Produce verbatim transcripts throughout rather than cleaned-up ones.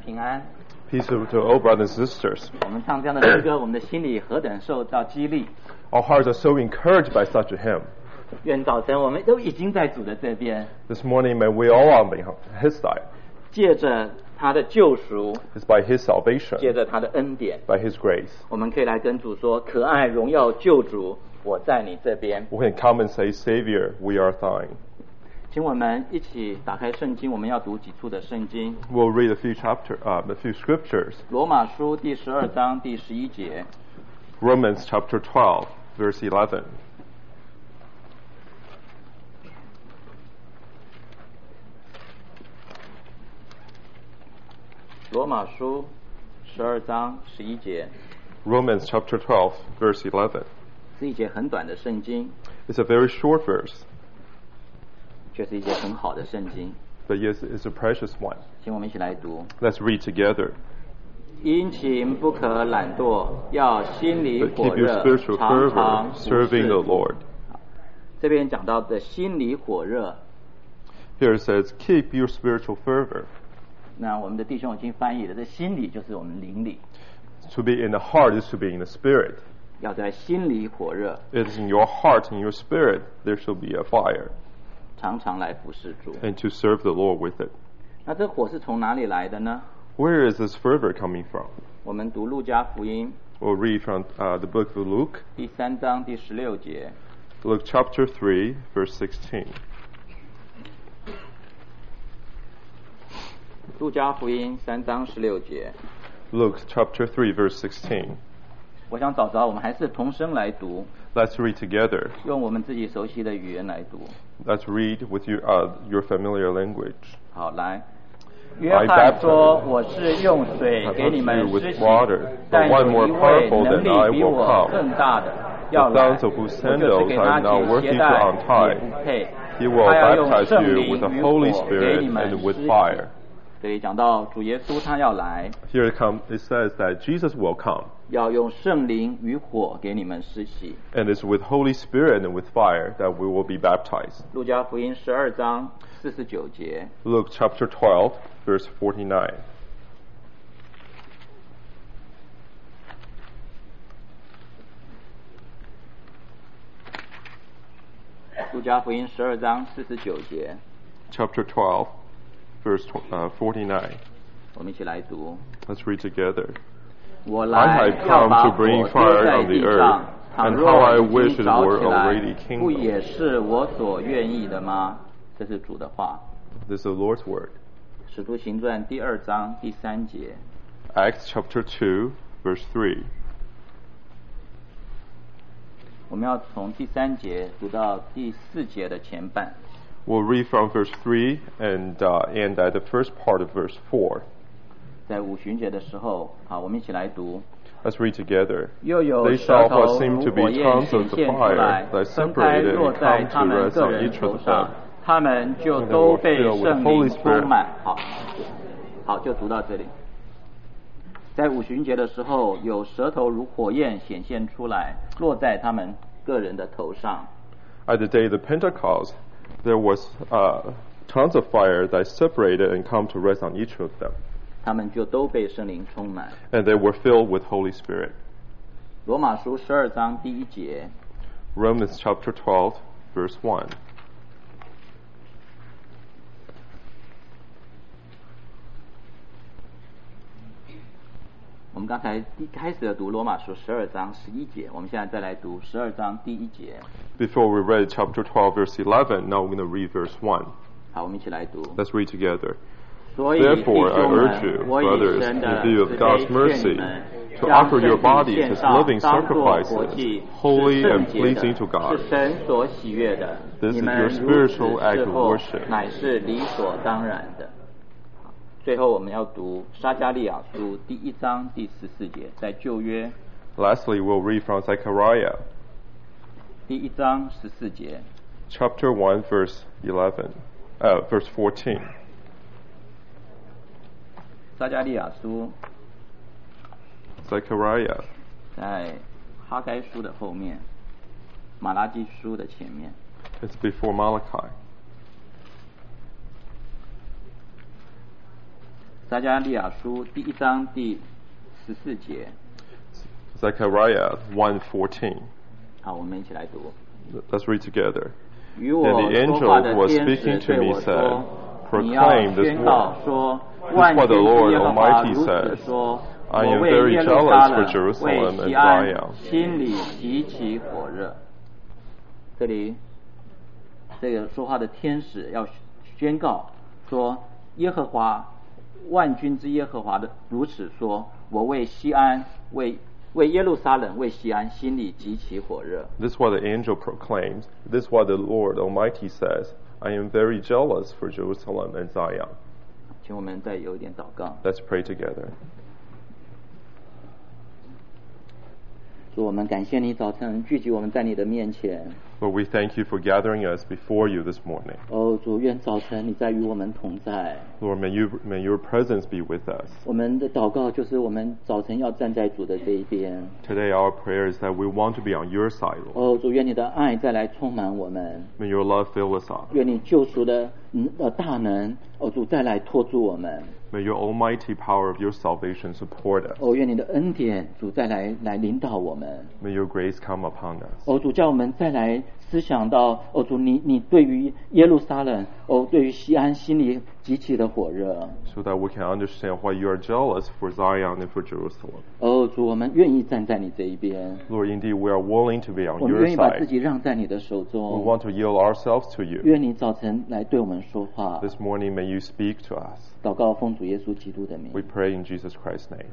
平安。 Peace to all brothers and sisters. 我们唱这样的诗歌，我们的心里何等受到激励。 Our hearts are so encouraged by such a hymn. 愿早晨我们都已经在主的这边， This morning, may we all are on His side. 借着他的救赎， It's by His salvation, 借着他的恩典， by His grace. 我们可以来跟主说：可爱荣耀救主，我在你这边。 We can come and say, Savior, we are thine. 请我们一起打开圣经，我们要读几处的圣经。 We'll read a few chapter, uh, a few scriptures. 罗马书第十二章第十一节。 Romans chapter twelve, verse eleven. 罗马书十二章十一节。 Romans chapter twelve, verse eleven. 是一节很短的圣经， It's a very short verse, 却是一节很好的圣经。 but yes, it's a precious one. 请我们一起来读。 Let's read together. 殷勤不可懒惰，要心里 But 火 keep your 热， spiritual 常 fervor, 常服 serving the 侍。 Lord. 这边讲到的心里火热， Here it says, keep your spiritual fervor. 那我们的弟兄已经翻译了，这心里就是我们灵里， To be in the heart is to be in the spirit. 要在心里火热， It is in your heart, in your spirit, there shall be a fire, 常常来服侍主。 and to serve the Lord with it. 那这火是从哪里来的呢？ Where is this fervor coming from? 我们读路加福音 We'll read from uh, the book of Luke, 第三章第十六节。 Luke chapter three, verse sixteen. 路加福音三章十六节。 Luke chapter three, verse sixteen. 我想早早我们还是同声来读， Let's read together. 用我们自己熟悉的语言来读。 Let's read with your, uh, your familiar language. 好，来。约翰说：“我是用水给你们施洗，但有一位能力比我更大的要来，我就是给他解鞋带也不配。他要用圣灵与火给你们施洗。”这里讲到主耶稣他要来， Here it comes. It says that Jesus will come, 要用圣灵与火给你们施洗。 and it's with Holy Spirit and with fire that we will be baptized. 路加福音十二章四十九节。 Luke chapter twelve, verse forty-nine. 路加福音十二章四十九节， Chapter twelve, verse uh, forty-nine. 我们一起来读。 Let's read together. 我 I 来 have 要 come 把 to 火 bring 丢 fire 在 on 地 the 上 earth,， 倘 and 若 how I 已 wish 经 it 着 were 起来 already， 不 kindled. 也是我所愿意的吗？这是主的话。 This is the Lord's word. 使徒行传第二章第三节， Acts chapter two, verse three. 我们要从第三节读到第四节的前半。 We'll read from verse three and uh, end at the first part of verse four. 在五旬节的时候，好，我们一起来读。 Let's read together. 又有 They 舌 saw 头 what 如 seemed to 火 be 焰 tongues 显 of the 现出来 fire，that 分开 separated 落 and 在 come 他 to 们 rest 个 on 人 each 头 of 上 them.， 他们就 And they 都 were 被 filled with 圣 the Holy 灵 Spirit. 充满。好，好，就读到这里。在五旬节的时候，有舌头如火焰显现出来，落在他们个人的头上。 At the day of the Pentecost, there was uh, tongues of fire that separated and come to rest on each of them. 他们就都被圣灵充满。 And they were filled with Holy Spirit. 罗马书十二章第一节， Romans chapter twelve, verse one. 我们刚才一开始的读罗马书十二章十一节，我们现在再来读十二章第一节。 Before we read chapter twelve, verse eleven, now we're going to read verse one. 好，我们一起来读。 Let's read together. 所以弟 Therefore, I 兄 urge 们， you, 我以 brothers, 神 in 的 view of 慈 God's 悲劝你 mercy, 们， to 将 offer 身 your 体 bodies 献 as 上， living 当作活 sacrifices, 祭， holy 是 and 圣洁 pleasing 的 to，God. 是神所喜悦的。 This 你 is 们 your 如此 spiritual act 侍 of 候， worship. 乃是理所当然的。最后，我们要读撒迦利亚书第一章第十四节，在旧约 Lastly, we'll read from Zechariah, 第一章十四节。 chapter one, verse eleven, uh, verse fourteen. 撒迦利亚书 Zechariah, 在哈该书的后面，马拉基书的前面。 it's before Malachi. 撒迦利亚书第一章第十四节。 Zechariah one fourteen. 好，我们一起来读。 Let's read together. 与我说话的天使对我说：“你要宣告说，万军之耶和华如此说：我为耶路撒冷、为西安，心里极其火热。”这里，这个说话的天使要宣告说：“耶和华，万军之耶和华的如此说：我为西安，为为耶路撒冷，为西安，心里极其火热。” This is what the angel proclaims. This is what the Lord Almighty says. I am very jealous for Jerusalem and Zion. 请我们再有一点祷告。 Let's pray together. 主，我们感谢你早晨聚集我们在你的面前。 Lord, we thank you for gathering us before you this morning. 哦，主，愿早晨你在与我们同在。 Lord, may you may your presence be with us. 我们的祷告就是我们早晨要站在主的这一边。 Today, our prayer is that we want to be on your side, Lord. 哦，主，愿你的爱再来充满我们。 May your love fill us up. 愿你救赎的呃大能，哦，主再来托住我们。 May your almighty power of your salvation support us. 哦，愿你的恩典，主再来来领导我们。 May your grace come upon us. 哦，主叫我们再来思想到，哦，主你你对于耶路撒冷，哦，对于西安心里极其的火热。 So that we can understand why you are jealous for Zion and for Jerusalem. 哦，主，我们愿意站在你这一边。 Lord, indeed, we are willing to be on 我们 your 愿意把自 side. 己让在你的手 We 中。 want to yield ourselves to you. 愿你早晨来对我们说话。 This morning, may you speak to us. 祷告奉主耶稣基督的名。 We pray in Jesus Christ's name.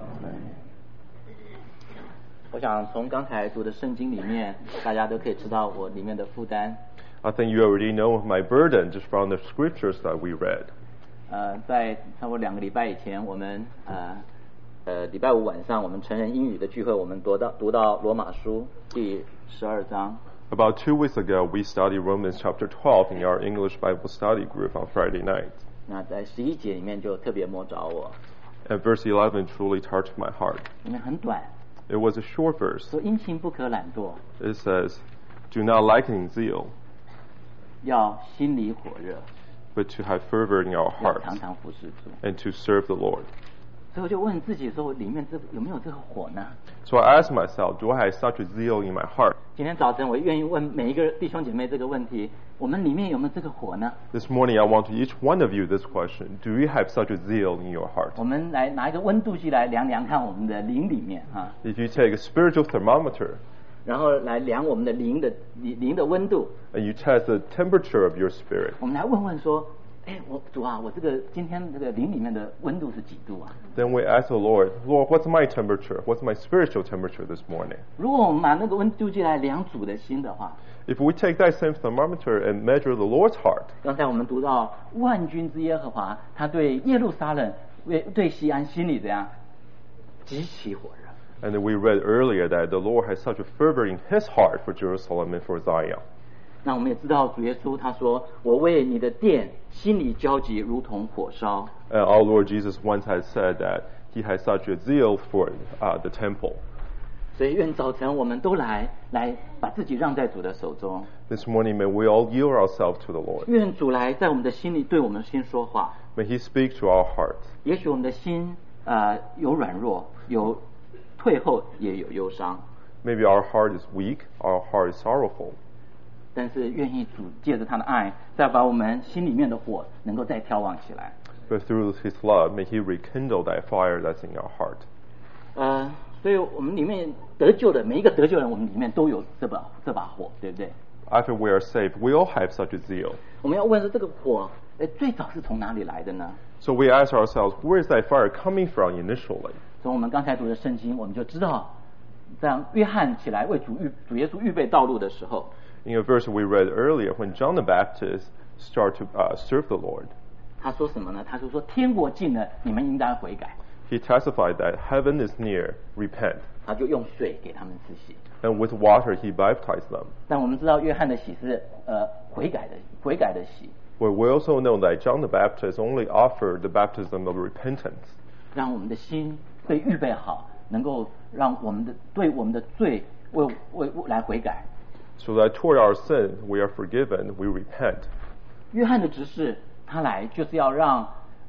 我想从刚才读的圣经里面，大家都可以知道我里面的负担。 I think you already know my burden just from the scriptures that we read. 呃，在差不多两个礼拜以前，我们呃呃礼拜五晚上我们成人英语的聚会，我们读到读到罗马书第十二章。 About two weeks ago, we studied Romans chapter twelve in our English Bible study group on Friday night. 那在十一节里面就特别摸着我。 And verse eleven truly touched my heart. 因为很短。 It was a short verse. 说殷勤不可懒惰。 It says, "Do not lack in zeal, 要心里火热。 but to have fervor in our 要 hearts, 常常服侍主。 and to serve the Lord." 所以我就问自己说，里面这有没有这个火呢？ So I asked myself, do I have such a zeal in my heart? 今天早晨我愿意问每一个弟兄姐妹这个问题：我们里面有没有这个火呢？ This morning, I want to each one of you this question: Do you have such a zeal in your heart? 我们来拿一个温度计来量量看我们的灵里面哈， If you take a spiritual thermometer 然后来量我们的灵的灵灵的温度， and you test the temperature of your spirit, 我们来问问说：哎，我主啊，我这个今天这个灵里面的温度是几度啊？ then we ask the Lord, Lord, what's my temperature? What's my spiritual temperature this morning? 如果我们拿那个温度计来量主的心的话， If we take that same thermometer and measure the Lord's heart, 刚才我们读到万军之耶和华，他对耶路撒冷、对对西安心里怎样极其火热。 and we read earlier that the Lord has such a fervor in His heart for Jerusalem and for Zion. 那我们也知道主耶稣他说：“我为你的殿心里焦急，如同火烧。” And our Lord Jesus once had said that He has such a zeal for uh, the temple. 所以愿早晨我们都来来把自己让在主的手中。 This morning, may we all yield ourselves to the Lord. 愿主来在我们的心里对我们心说话。 May He speak to our hearts. 也许我们的心呃有软弱，有退后，也有忧伤。 Maybe our heart is weak, our heart is sorrowful. 但是愿意主借着他的爱，再把我们心里面的火能够再挑旺起来。 But through His love, may He rekindle that fire that's in our heart. 呃，所以我们里面得救的每一个得救人，我们里面都有这把这把火，对不对？ After we are saved, we all have such a zeal. 我们要问说这个火，呃，最早是从哪里来的呢？ So we ask ourselves, where is that fire coming from initially? 从我们刚才读的圣经，我们就知道，在约翰起来为主预主耶稣预备道路的时候， In a verse we read earlier, when John the Baptist started to uh, serve the Lord, 他说什么呢？他就说天国近了，你们应当悔改。 he testified that heaven is near, repent. 他就用水给他们施洗。 And with water he baptized them. 但我们知道约翰的洗是呃悔改的悔改的洗， But we also know that John the Baptist only offered the baptism of repentance. 让我们的心被预备好，能够让我们的对我们的罪为为为来悔改。 So that toward our sin we are forgiven, we repent. 约翰的执事他来就是要让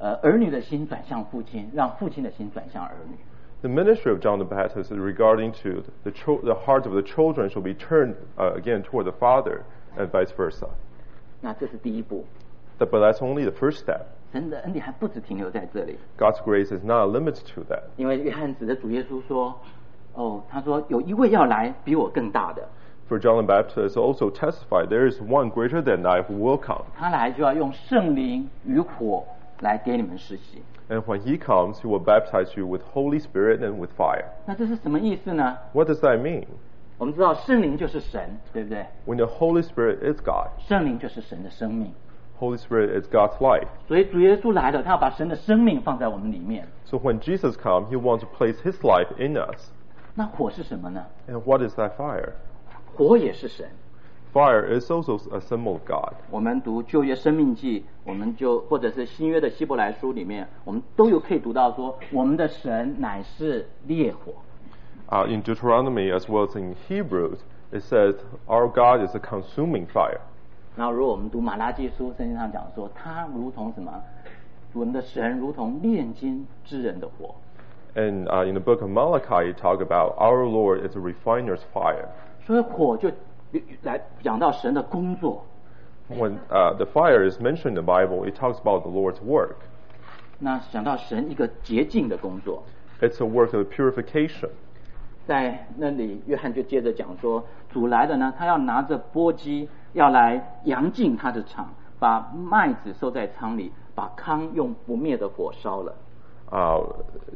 呃儿女的心转向父亲，让父亲的心转向儿女。 The ministry of John the Baptist is regarding to the, cho- the hearts of the children shall be turned uh, again toward the father, and vice versa. 那这是第一步。 But that's only the first step. 神的恩典还不止停留在这里。 God's grace is not limited to that. 因为约翰指着主耶稣说：“哦，他说有一位要来，比我更大的。” For John the Baptist also testified, there is one greater than I who will come. 他来就要用圣灵与火来给你们施洗。 And when he comes, he will baptize you with Holy Spirit and with fire. 那这是什么意思呢？ What does that mean? 我们知道圣灵就是神，对不对？ When the Holy Spirit is God. 圣灵就是神的生命。 Holy Spirit is God's life. 所以主耶稣来了，他要把神的生命放在我们里面。 So when Jesus comes, he wants to place his life in us. 那火是什么呢？ And what is that fire? 火也是神。 Fire is also a symbol of God. 我们读旧约生命记，我们就或者是新约的希伯来书里面，我们都有可以读到说，我们的神乃是烈火。 Uh, in Deuteronomy as well as in Hebrews, it says our God is a consuming fire. 然后如果我们读马拉基书，圣经上讲说，他如同什么？我们的神如同炼金之人的火。 And uh, in the book of Malachi, you talk about our Lord is a refiner's fire. 所以火就来讲到神的工作。 When uh, the fire is mentioned in the Bible, it talks about the Lord's work. 那讲到神一个洁净的工作。 It's a work of purification. 在那里，约翰就接着讲说，主来的呢，他要拿着簸箕，要来扬净他的场，把麦子收在仓里，把糠用不灭的火烧了。 Uh,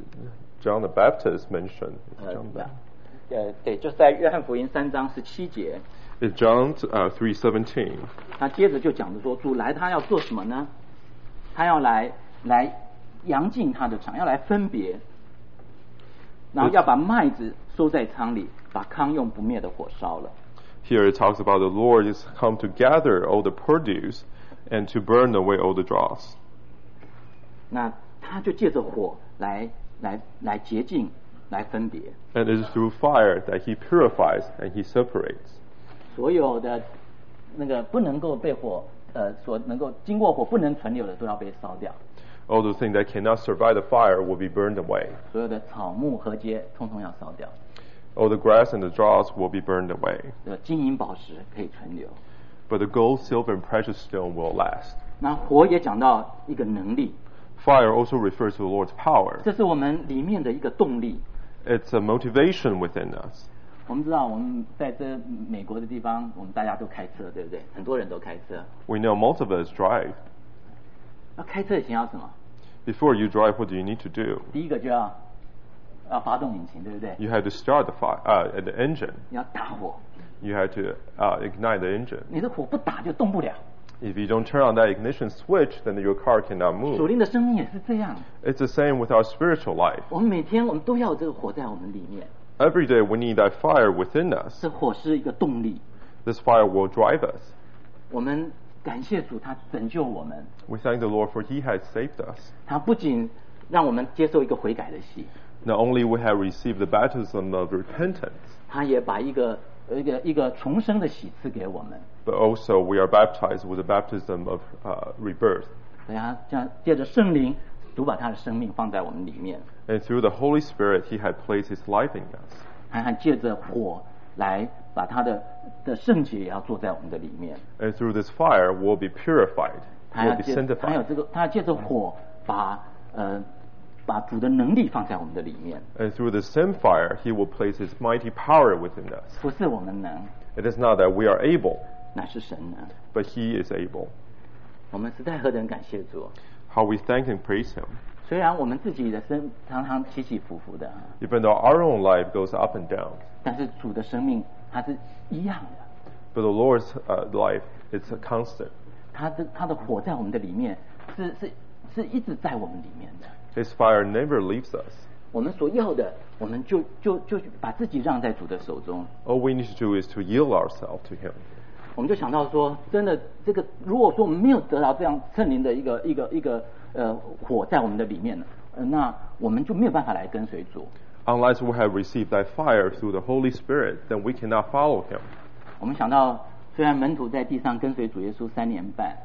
John the Baptist mentioned. 呃，呃，对，就是在约翰福音三章十七节。 It's John uh, three seventeen. 他接着就讲着说，主来他要做什么呢？他要来来扬净他的场，要来分别，然后要把麦子收在仓里，把糠用不灭的火烧了。 Here it talks about the Lord is come to gather all the produce and to burn away all the dross. 那他就借着火来来来洁净，来分别。 And it is through fire that he purifies and he separates. 所有的那个不能够被火呃所能够经过火不能存留的都要被烧掉。 All those things that cannot survive the fire will be burned away. 所有的草木禾秸通通要烧掉。 All the grass and the dross will be burned away. 金银宝石可以存留。 But the gold, silver, and precious stone will last. 那火也讲到一个能力。 Fire also refers to the Lord's power. 这是我们里面的一个动力。 It's a motivation within us. 我们知道我们在这美国的地方，我们大家都开车，对不对？很多人都开车。 We know most of us drive. 那开车以前要什么 ？Before you drive, what do you need to do? 第一个就要要发动引擎，对不对 ？You have to start the fire, uh, the engine. 你要打火。 You have to uh, ignite the engine. 你的火不打就动不了。 If you don't turn on that ignition switch, then your car cannot move. 属灵的生命也是这样。 It's the same with our spiritual life. 我们每天我们都要这个火在我们里面。 Every day we need that fire within us. 这火是一个动力。 This fire will drive us. 我们感谢主，他拯救我们。 We thank the Lord for He has saved us. 他不仅让我们接受一个悔改的洗。 Not only we have received the baptism of repentance. 他也把一个一个一个重生的喜赐给我们。 But also we are baptized with the baptism of uh, rebirth. 对啊，这样借着圣灵，主把他的生命放在我们里面。 And through the Holy Spirit, He had placed His life in us. 还还借着火来把他的的圣洁也要做在我们的里面。 And through this fire, we'll be purified. 他要 We'll be 借 sanctified. 他有这个，他要借着火把呃把主的能力放在我们的里面。 And through the same fire, He will place His mighty power within us. 不是我们能， It is not that we are able, 乃是神能。 but He is able. 我们实在何等感谢主！ How we thank and praise Him. 虽然我们自己的生常常起起伏伏的， Even though our own life goes up and down, 但是主的生命它是一样的。 but the Lord's uh, life is a constant. 他的他的火在我们的里面，是是是一直在我们里面的。 His fire never leaves us. 我们所要的，我们就就就把自己让在主的手中。 All we need to do is to yield ourselves to Him. 我们就想到说，真的，这个如果说我们没有得到这样圣灵的一个一个一个呃火在我们的里面呢，呃，那我们就没有办法来跟随主。 Unless we have received that fire through the Holy Spirit, then we cannot follow Him. 我们想到，虽然门徒在地上跟随主耶稣三年半，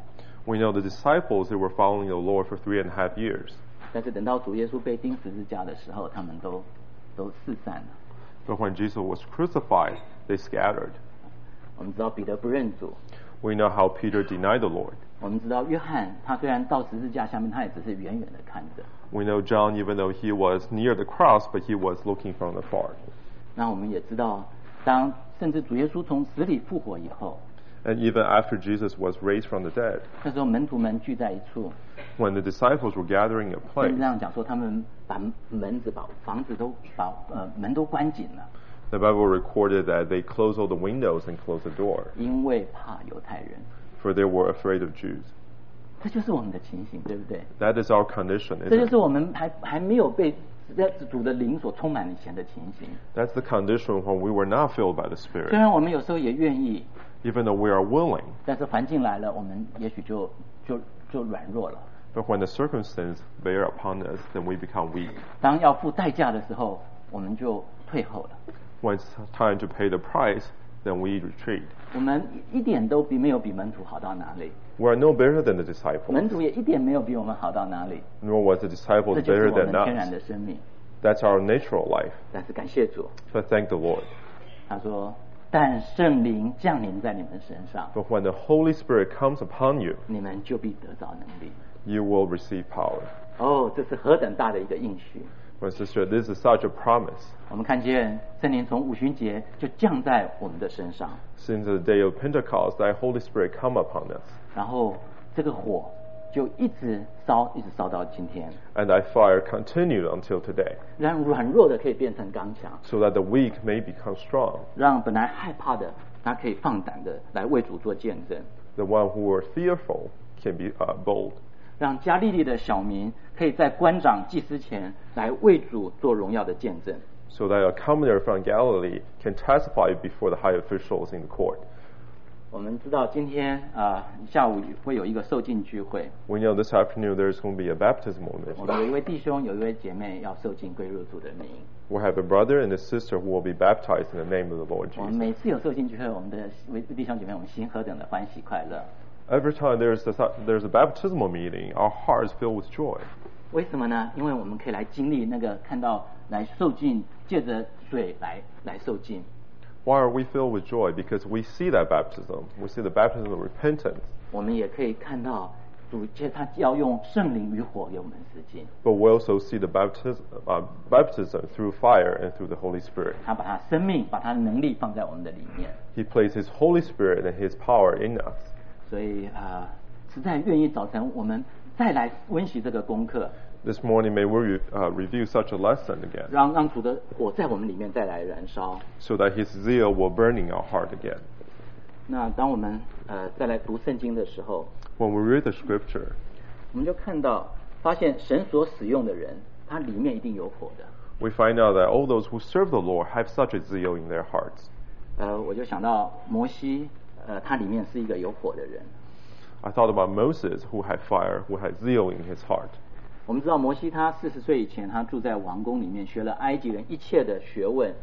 We know the disciples they were following the Lord for three and a half years. 但是等到主耶稣被钉十字架的时候，他们都都四散了。 But when Jesus was crucified, they scattered. 我们知道彼得不认主。 We know how Peter denied the Lord. 我们知道约翰，他虽然到十字架下面，他也只是远远的看着。 We know John, even though he was near the cross, but he was looking from afar. 那我们也知道，当甚至主耶稣从死里复活以后。 And even after Jesus was raised from the dead, 那时候门徒们聚在一处。 When the disciples were gathering in a place, 这样讲说，他们把门子、把房子都把呃门都关紧了。 The Bible recorded that they closed all the windows and closed the door. 因为怕犹太人。 For they were afraid of Jews. 这就是我们的情形，对不对？ That is our condition. 这就是我们还还没有被主的灵所充满以前的情形。 That's the condition when we were not filled by the Spirit. 虽然我们有时候也愿意。 Even though we are willing, 但是环境来了，我们也许就就就软弱了。 But when the circumstance bear upon us, then we become weak. 当要付代价的时候，我们就退后了。 When it's time to pay the price, then we retreat. 我们一点都比没有比门徒好到哪里。 We are no better than the disciples. 门徒也一点没有比我们好到哪里。 Nor was the disciples better than us. 这就是我们天然的生命。 That's our natural life. 但是感谢主。 But thank the Lord. 他说。但圣灵降临在你们身上。 But when the Holy Spirit comes upon you, 你们就必得着能力。 You will receive power. 哦，这是何等大的一个应许！ My sister, this is such a promise. 我们看见圣灵从五旬节就降在我们的身上。 Since the day of Pentecost, thy Holy Spirit come upon us. 然后这个火就一直烧，一直烧到今天。 And thy fire continued until today. 让软弱的可以变成刚强。 So that the weak may become strong. 让本来害怕的，他可以放胆的来为主做见证。 The one who were fearful can be uh, bold. 让加利利的小民可以在官长、祭司前来为主做荣耀的见证。 So that a commoner from Galilee can testify before the high officials in the court. 我们知道今天啊、呃、下午会有一个受浸聚会。 We know this afternoon there is going to be a baptismal meeting. 我们有一位弟兄，有一位姐妹要受浸归入主的名。 We have a brother and a sister who will be baptized in the name of the Lord Jesus. 我们每次有受浸聚会，我们的弟兄姐妹，我们心何等的欢喜快乐。 Every time there's a, there's a baptismal meeting, our hearts fill with joy. 为什么呢？因为我们可以来经历那个看到来受浸，借着水来来受浸。 Why are we filled with joy? Because we see that baptism. We see the baptism of repentance. 我们也可以看到主借他要用圣灵与火给我们施浸。 But we also see the baptism, uh, baptism through fire and through the Holy Spirit. 他把他生命、把他的能力放在我们的里面。 He placed His Holy Spirit and His power in us. 所以啊、呃，实在愿意早晨我们再来温习这个功课。 This morning, may we uh, review such a lesson again. 让让主的火在我们里面再来燃烧。 So that His zeal will burn in our heart again. 那当我们呃再来读圣经的时候 ，When we read the Scripture, 我们就看到，发现神所使用的人，他里面一定有火的。 We find out that all those who serve the Lord have such a zeal in their hearts. 呃，我就想到摩西，呃，他里面是一个有火的人。 I thought about Moses, who had fire, who had zeal in his heart. 我们知道摩西他四十岁以前，他住在王宫里面，学了埃及人一切的学问。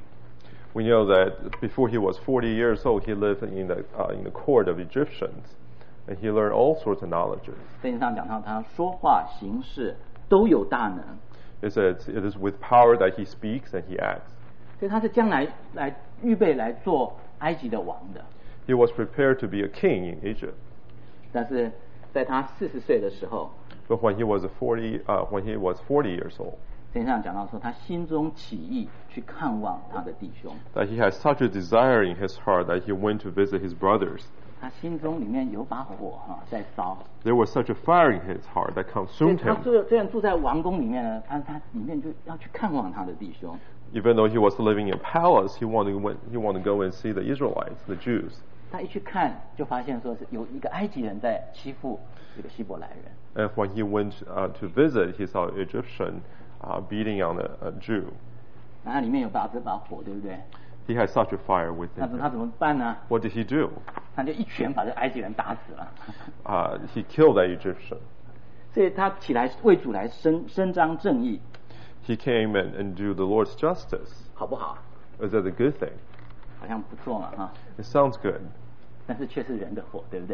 We know that before he was forty years old, he lived in the uh, in the court of Egyptians, and he learned all sorts of knowledges. 圣经上讲到，他说话行事都有大能。 It says it is with power that he speaks and he acts. 所以他是将来来预备来做埃及的王的。 He was prepared to be a king in Egypt. 但是在他四十岁的时候。 But when he was forty, uh, when he was forty years old, 圣经上讲到说，他心中起意去看望他的弟兄。 That he had such a desire in his heart that he went to visit his brothers. 他心中里面有把火哈、啊、在烧。 There was such a fire in his heart that consumed him. 他虽然住在王宫里面呢，他他里面就要去看望他的弟兄。 Even though he was living in a palace, he wanted to went, he wanted to go and see the Israelites, the Jews. 他一去看，就发现说是有一个埃及人在欺负这个希伯来人。 And when he went uh, to visit, he saw an Egyptian uh, beating on a, a Jew. 那里面有把这把火，对不对？ He had such a fire within 那 him. 他怎么办呢？ What did he do? 他就一拳把这埃及人打死了。 Uh, he killed that Egyptian. 所以他起来为主来伸伸张正义。 He came and, and do the Lord's justice. 好不好？ Is that a good thing? 好像不错嘛，哈。 It sounds good. 但是却是人的火，对不对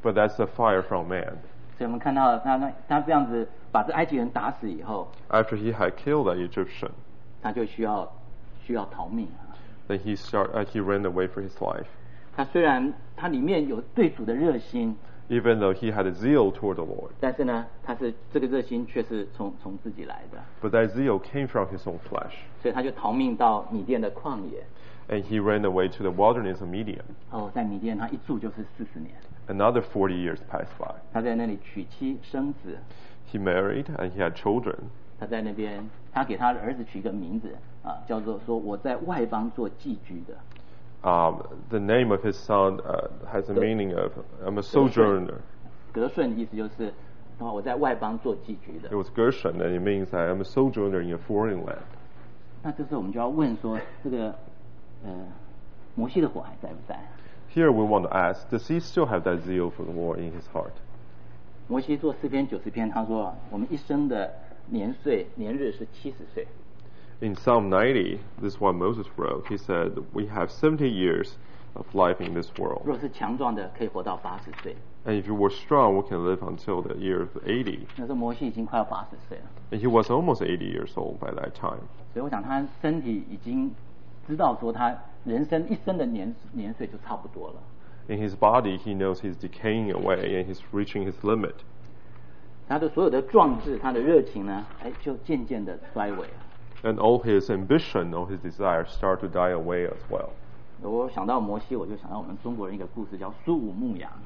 But that's the fire from man. 所以我们看到他那他这样子把这埃及人打死以后 ，After he had killed the Egyptian， 他就需要需要逃命。 Then he start uh, he ran away for his life. 他虽然他里面有对主的热心。 Even though he had a zeal toward the Lord， 但是呢，他是这个热心却是从从自己来的。 But that zeal came from his own flesh， 所以他就逃命到米甸的旷野。 And he ran away to the wilderness of Midian。 哦，在米甸他一住就是四十年。 Another forty years passed by。 他在那里娶妻生子。 He married and he had children。 他在那边，他给他的儿子取一个名字啊，叫做说我在外邦做寄居的。 Um, the name of his son uh, has a meaning of I'm a sojourner. 格顺意思就是我在外邦做寄居的。 It was Gershon, and it means that I'm a sojourner in a foreign land. 那这时候我们就要问说，这个呃，摩西的火还在不在 ？Here we want to ask, does he still have that zeal for the Lord in his heart? 摩西做诗篇九十篇，他说我们一生的年岁年日是七十岁。 In Psalm ninety, this is what Moses wrote. He said, "We have seventy years of life in this world." 若是强壮的，可以活到八十岁。 And if you were strong, we can live until the year of eighty. 那时候摩西已经快要八十岁了。 And he was almost eighty years old by that time. 所以我想他身体已经知道说他人生一生的年年岁就差不多了。 In his body, he knows he's decaying away and he's reaching his limit. 他的所有的壮志，他的热情呢，哎，就渐渐的衰微了。 And all his ambition, all his desires start to die away as well. 我想到摩西，我就想到我们中国人一个故事，叫苏武牧羊。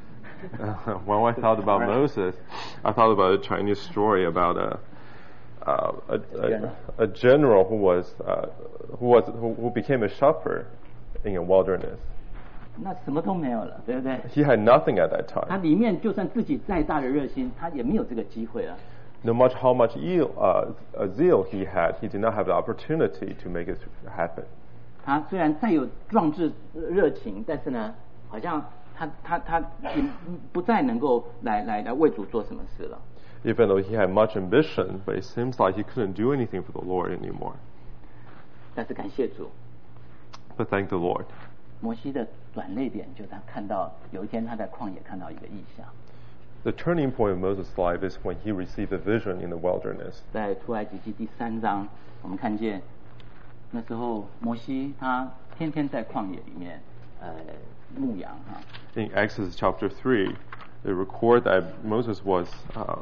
Uh, when I thought about Moses, I thought about a Chinese story about a uh, a, a, a general who was uh, who was who, who became a shepherd in a wilderness. 那什么都没有了，对不对 He had nothing at that time. 他里面就算自己再大的热心，他也没有这个机会了。 No matter how much zeal, uh, zeal he had, he did not have the opportunity to make it happen. 他虽然再有壮志热情，但是呢，好像他他他也不再能够来来来为主做什么事了。 Even though he had much ambition, but it seems like he couldn't do anything for the Lord anymore. 但是感谢主。 But thank the Lord. 摩西的转捩点就是他看到有一天他在旷野看到一个异象。 The turning point of Moses' life is when he received a vision in the wilderness. 在出埃及记第三章，我们看见那时候摩西他天天在旷野里面呃牧羊啊。 In Exodus chapter three, they record that Moses was uh,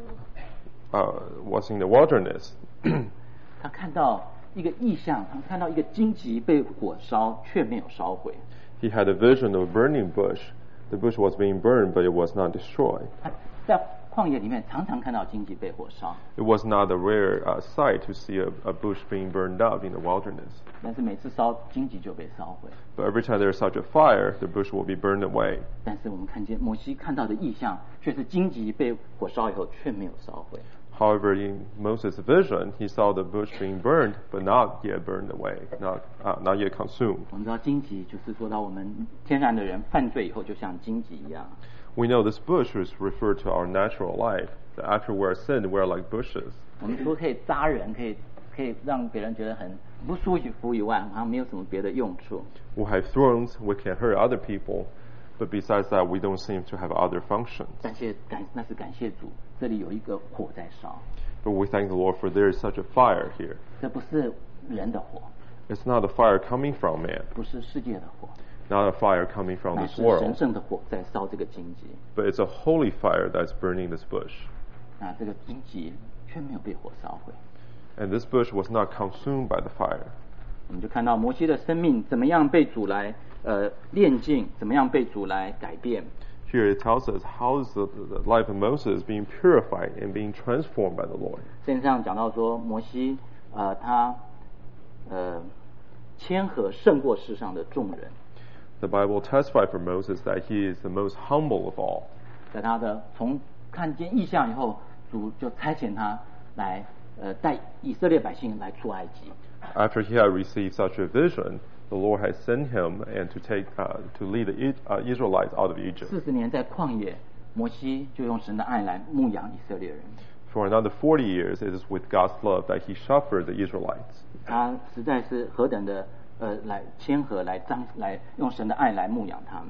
uh, was in the wilderness. 他看到一个异象，他看到一个荆棘被火烧，却没有烧毁。 He had a vision of a burning bush. The bush was being burned, but it was not destroyed. 他在旷野里面常常看到荆棘被火烧。 It was not a rare uh, sight to see a, a bush being burned up in the wilderness. 但是每次烧荆棘就被烧毁。 But every time there's such a fire, the bush will be burned away. 但是我们看见摩西看到的异象，却是荆棘被火烧以后却没有烧毁。 However, in Moses' vision, he saw the bush being burned, but not yet burned away, not uh, not yet consumed. 我们知道荆棘就是说到我们天然的人犯罪以后，就像荆棘一样。 We know this bush is referred to our natural life. That after we're sinned, we're like bushes. 我们说可以扎人，可以可以让别人觉得很不舒服以外，好像没有什么别的用处。 We have thorns. We can hurt other people. But besides that, we don't seem to have other functions. 感谢感那是感谢主，这里有一个火在烧。 But we thank the Lord for there is such a fire here. 这不是人的火。 It's not a fire coming from man. 不是世界的火。 Not a fire coming from this 乃是 world. 神圣的火在烧这个荆棘。 But it's a holy fire that's burning this bush. 那这个荆棘却没有被火烧毁。 And this bush was not consumed by the fire. 我们就看到摩西的生命怎么样被主来呃炼净，怎么样被主来改变。 Here it tells us how is the, the life of Moses being purified and being transformed by the Lord. 圣经上讲到说，摩西呃他呃谦和胜过世上的众人。 The Bible testifies for Moses that he is the most humble of all. 在他的从看见异象以后，主就差遣他来呃带以色列百姓来出埃及。 After he had received such a vision, the Lord had sent him and to take uh, to lead the uh, Israelites out of Egypt. 四十年在旷野，摩西就用神的爱来牧养以色列人。 For another forty years, it is with God's love that he shepherded the Israelites. 他实在是何等的呃来谦和，来彰来用神的爱来牧养他们。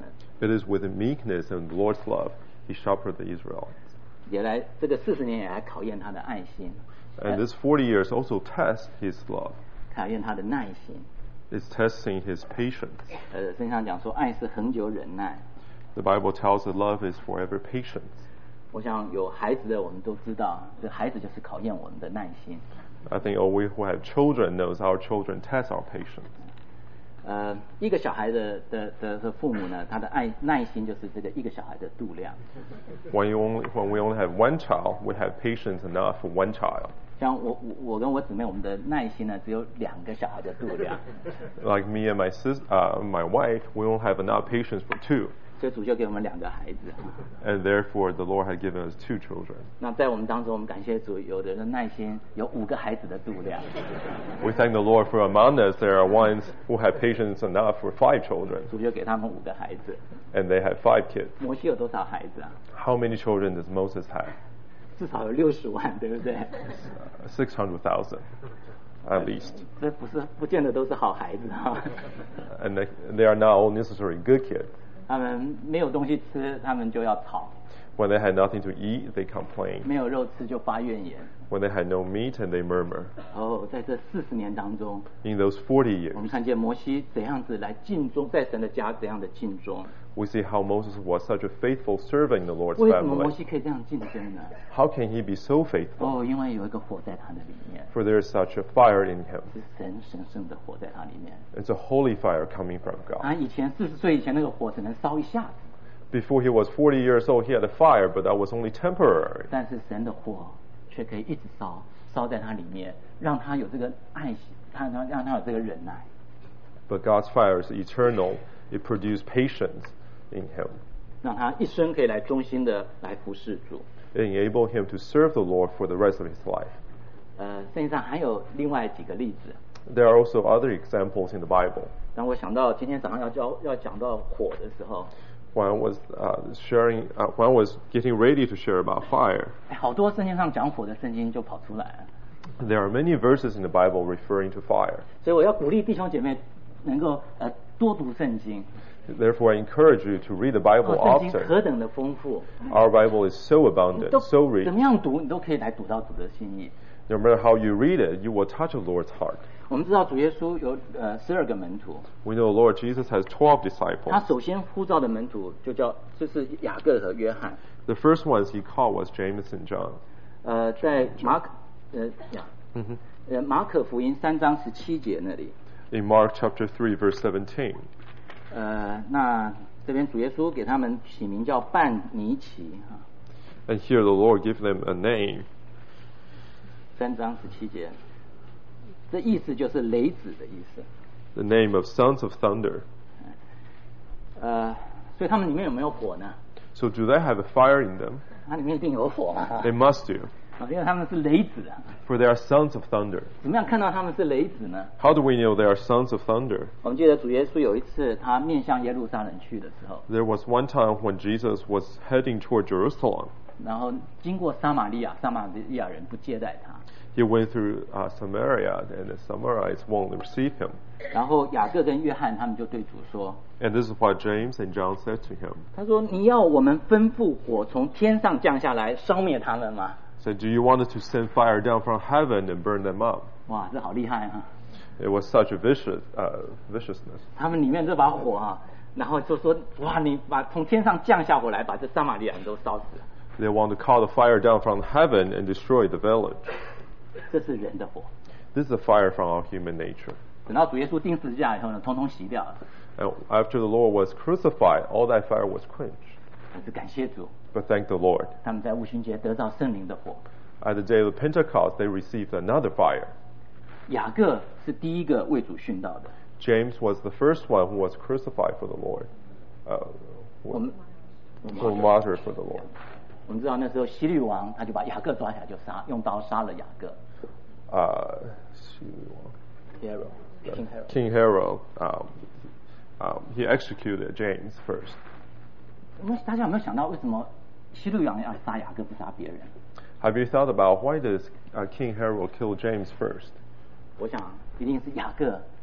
It is with meekness and the Lord's love He shepherded the Israelites. 也来这个四十年也来考验他的爱心。 And this forty years also test His love. 考验他的耐心。 It's testing His patience. 呃，圣经上讲说，爱是恒久忍耐。 The Bible tells that love is forever patient. 我想有孩子的我们都知道，这孩子就是考验我们的耐心。 I think all we who have children knows our children test our patience. 呃，一个小孩的的的的父母呢，他的爱耐心就是这个一个小孩的度量。 When you only when we only have one child, we have patience enough for one child. 像我我我跟我姊妹，我们的耐心呢只有两个小孩的度量。 Like me and my sis, uh, my wife, we don't have enough patience for two. 所以主就给我们两个孩子。 And therefore, the Lord had given us two children. 那在我们当中，我们感谢主，有的人耐心有五个孩子的度量。 We thank the Lord for among us there are ones who have patience enough for five children. 主就给他们五个孩子。 And they have five kids. 摩西有多少孩子啊 How many children does Moses have? 至少有六十万，对不对 Six hundred thousand, at least. 这不是不见得都是好孩子啊。 And they, they are not all necessarily good kids. 他们没有东西吃，他们就要吵。 When they had nothing to eat, they complained. 没有肉吃就发怨言。 When they had no meat, and they murmur. 哦，在这四十年当中 In those forty years, 我们看见摩西怎样子来尽忠，在神的家怎样的尽忠。 we see how Moses was such a faithful servant in the Lord's 为什么摩 family. 西可以这样尽忠呢？ How can he be so faithful? 哦，因为有一个火在他的里面， For there is such a fire in him. 是神神圣的火在他里面。 It's a holy fire coming from 他 God. 以前四十岁以前那个火只能烧一下子， Before he was forty years old, he had a fire, but that was only temporary. 但是神的火却可以一直烧，烧在他里面，让他有这个爱心，他让让他有这个忍耐。 But God's fire is eternal. It produced patience in him. 让他一生可以来忠心的来服侍主。 It enabled him to serve the Lord for the rest of his life. 呃，圣经上还有另外几个例子。 There are also other examples in the Bible. 当我想到今天早上要教要讲到火的时候， When I was uh, sharing, uh, when I was getting ready to share about fire, 哎，好多圣经上讲火的圣经就跑出来了。 there are many verses in the Bible referring to fire. 所以我要鼓励弟兄姐妹能够呃多读圣经。 Therefore, I encourage you to read the Bible 哦，圣经 often. 何等的丰富， Our Bible is so 你 abundant, 都 so rich. 怎么样读，你都可以来读到主的心意。 No matter how you read it, you will touch the Lord's heart. 我们知道主耶稣有呃十二个门徒， We know Lord Jesus has twelve 他 disciples. 首先呼召的门徒就叫就是雅各和约翰。 The first ones he called was James and John. 呃，在马可呃呀 Mhm. 呃马可福音三章十七节那里， In Mark chapter three, verse seventeen, 呃，那这边主耶稣给他们起名叫半尼奇哈， and here the Lord gave them a name. 三章十七节，这意思就是雷子的意思。 The name of sons of thunder. 呃，所以他们里面有没有火呢？ So do they have a fire in them? 它里面一定有火嘛， They must do, 啊因为他们是雷子啊。 for they are sons of thunder. 怎么样看到他们是雷子呢？ How do we know they are sons of thunder? 我们记得主耶稣有一次他面向耶路撒冷去的时候， There was one time when Jesus was heading toward Jerusalem. 然后经过撒玛利亚，撒玛利亚人不接待他。 He went through uh, Samaria, and the Samarites won't receive him. 然后雅各跟约翰他们就对主说 And this is what James and John said to him. 他说你要我们吩咐火从天上降下来烧灭他们吗？ So do you want us to send fire down from heaven and burn them up? 哇，这好厉害啊！ It was such a vicious, uh, viciousness. 他们里面这把火啊，然后就说哇，你把从天上降下火来，把这撒玛利亚人都烧死了。 They want to call the fire down from heaven and destroy the village. 这是人的火。 This is a fire from our human nature. 等到主耶稣钉十字架以后呢，通通熄掉了。 And after the Lord was crucified, all that fire was quenched. 但是感谢主， But thank the Lord. 他们在五旬节得到圣灵的火。 At the day of Pentecost, they received another fire. 雅各是第一个为主殉道的。 James was the first one who was crucified for the Lord. Uh, 我们 who martyred for the Lord. 我们知道那时候希律王他就把雅各抓起来就杀，用刀杀了雅各。 Uh, Herod, King Herod. King Herod, um, um, he executed James first. 我们大家有没有想到，为什么希律王要杀雅各不杀别人？ Have you thought about why does uh, King Herod kill James first? 我想一定是雅各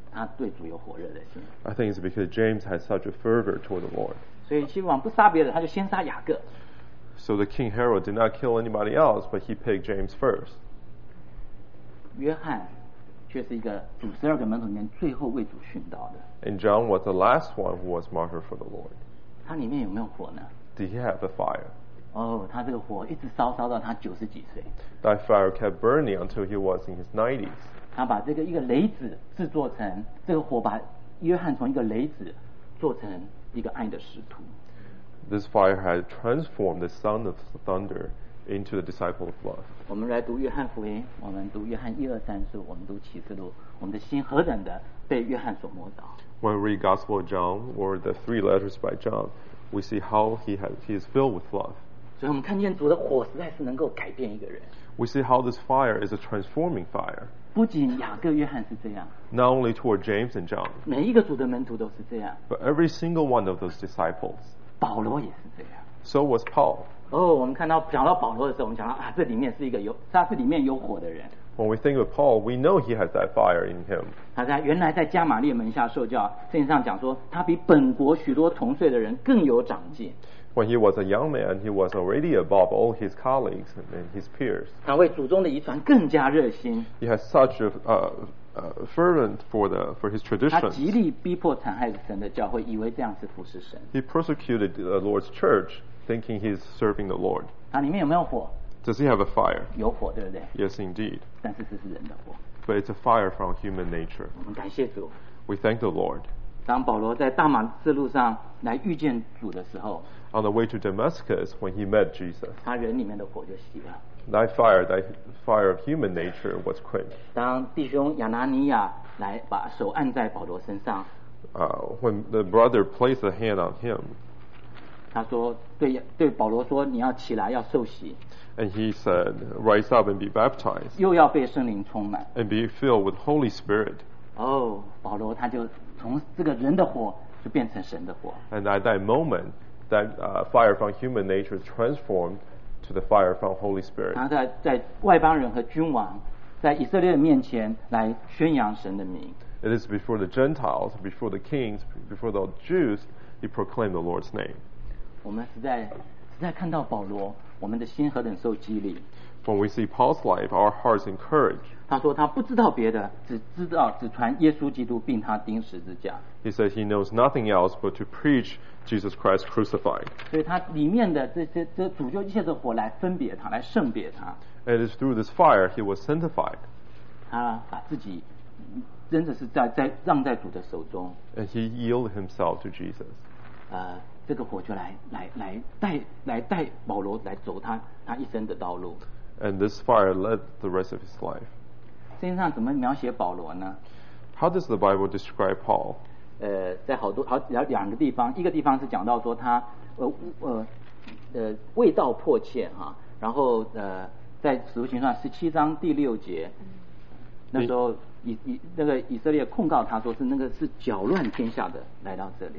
他对主有火热的心。 I think it's because James had such a fervor toward the Lord. 所以希律王不杀别人，他就先杀雅各。 So the King Herod did not kill anybody else, but he picked James first. 约翰却是一个主十二个门徒里面最后为主殉道的。 And John was the last one who was martyred for the Lord. 他里面有没有火呢？ Did he have the fire? 哦，他这个火一直烧烧到他九十几岁。 That fire kept burning until he was in his nineties. 他把这个一个雷子制作成这个火，把约翰从一个雷子做成一个爱的使徒。 This fire had transformed the son of thunder into the disciple of love. 我们来读约翰福音，我们读约翰一二三书，我们读启示录，我们的心何等的被约翰所摸着。 When we read Gospel of John or the three letters by John, we see how he has he is filled with love. 所以我们看见主的火实在是能够改变一个人。 We see how this fire is a transforming fire. 不仅雅各、约翰是这样， Not only toward James and John, 每一个主的门徒都是这样。 but every single one of those disciples. 保罗也是这样。 So was Paul. 哦，我们看到讲到保罗的时候，我们讲到啊，这里面是一个有，他是里面有火的人。 When we think of Paul, we know he has that fire in him. 他在原来在加玛列门下受教，圣经上讲说，他比本国许多同岁的人更有长进。 When he was a young man, he was already above all his colleagues and his peers. 他为主宗的遗传更加热心。 He has such a uh, uh, fervent for the for his 他 traditions. 极力逼迫残害神的教会，以为这样是服侍神。 He persecuted the Lord's church, thinking he's serving the Lord. 他里面有没有火？ Does he have a fire? 有火，对不对？ Yes, indeed. 但是这是人的火。 But it's a fire from human nature. 我们感谢主。 We thank the Lord. 当保罗在大马士路上来遇见主的时候， On the way to Damascus, when he met Jesus, 他人里面的火就熄了。 that fire, that fire of human nature, was quenched. 当弟兄亚拿尼亚来把手按在保罗身上， Uh, when the brother placed a hand on him, 他说对对保罗说：“你要起来，要受洗， and he said, "Rise up and be baptized, 又要被圣灵充满。 and be filled with Holy Spirit." ” 哦，保罗他就从这个人的火就变成神的火。 And at that moment, that uh, fire from human nature transformed to the fire from Holy Spirit. 他在在外邦人和君王，在以色列人面前来宣扬神的名。 It is before the Gentiles, before the kings, before the Jews, he proclaimed the Lord's name. 我们实在实在看到保罗，我们的心何等受激励。 When we see Paul's life, our hearts encouraged. 他说他不知道别的，只知道只传耶稣基督，并他钉十字架。 He says he knows nothing else but to preach Jesus Christ crucified. 所以他里面的这些这主就借着火来分别他，来圣别他。 And it is through this fire he was sanctified. 他把自己真的是在在让在主的手中。 And he yielded himself to Jesus. 呃，这个火就来来来带来带保罗来走他他一生的道路。 And this fire led the rest of his life. 圣经上怎么描写保罗呢？ How does the Bible describe Paul? 呃，在好多好两两个地方，一个地方是讲到说他呃呃呃味道迫切哈、啊，然后呃在使徒行传十七章第六节，那时候以以那个以色列控告他说是那个是搅乱天下的来到这里。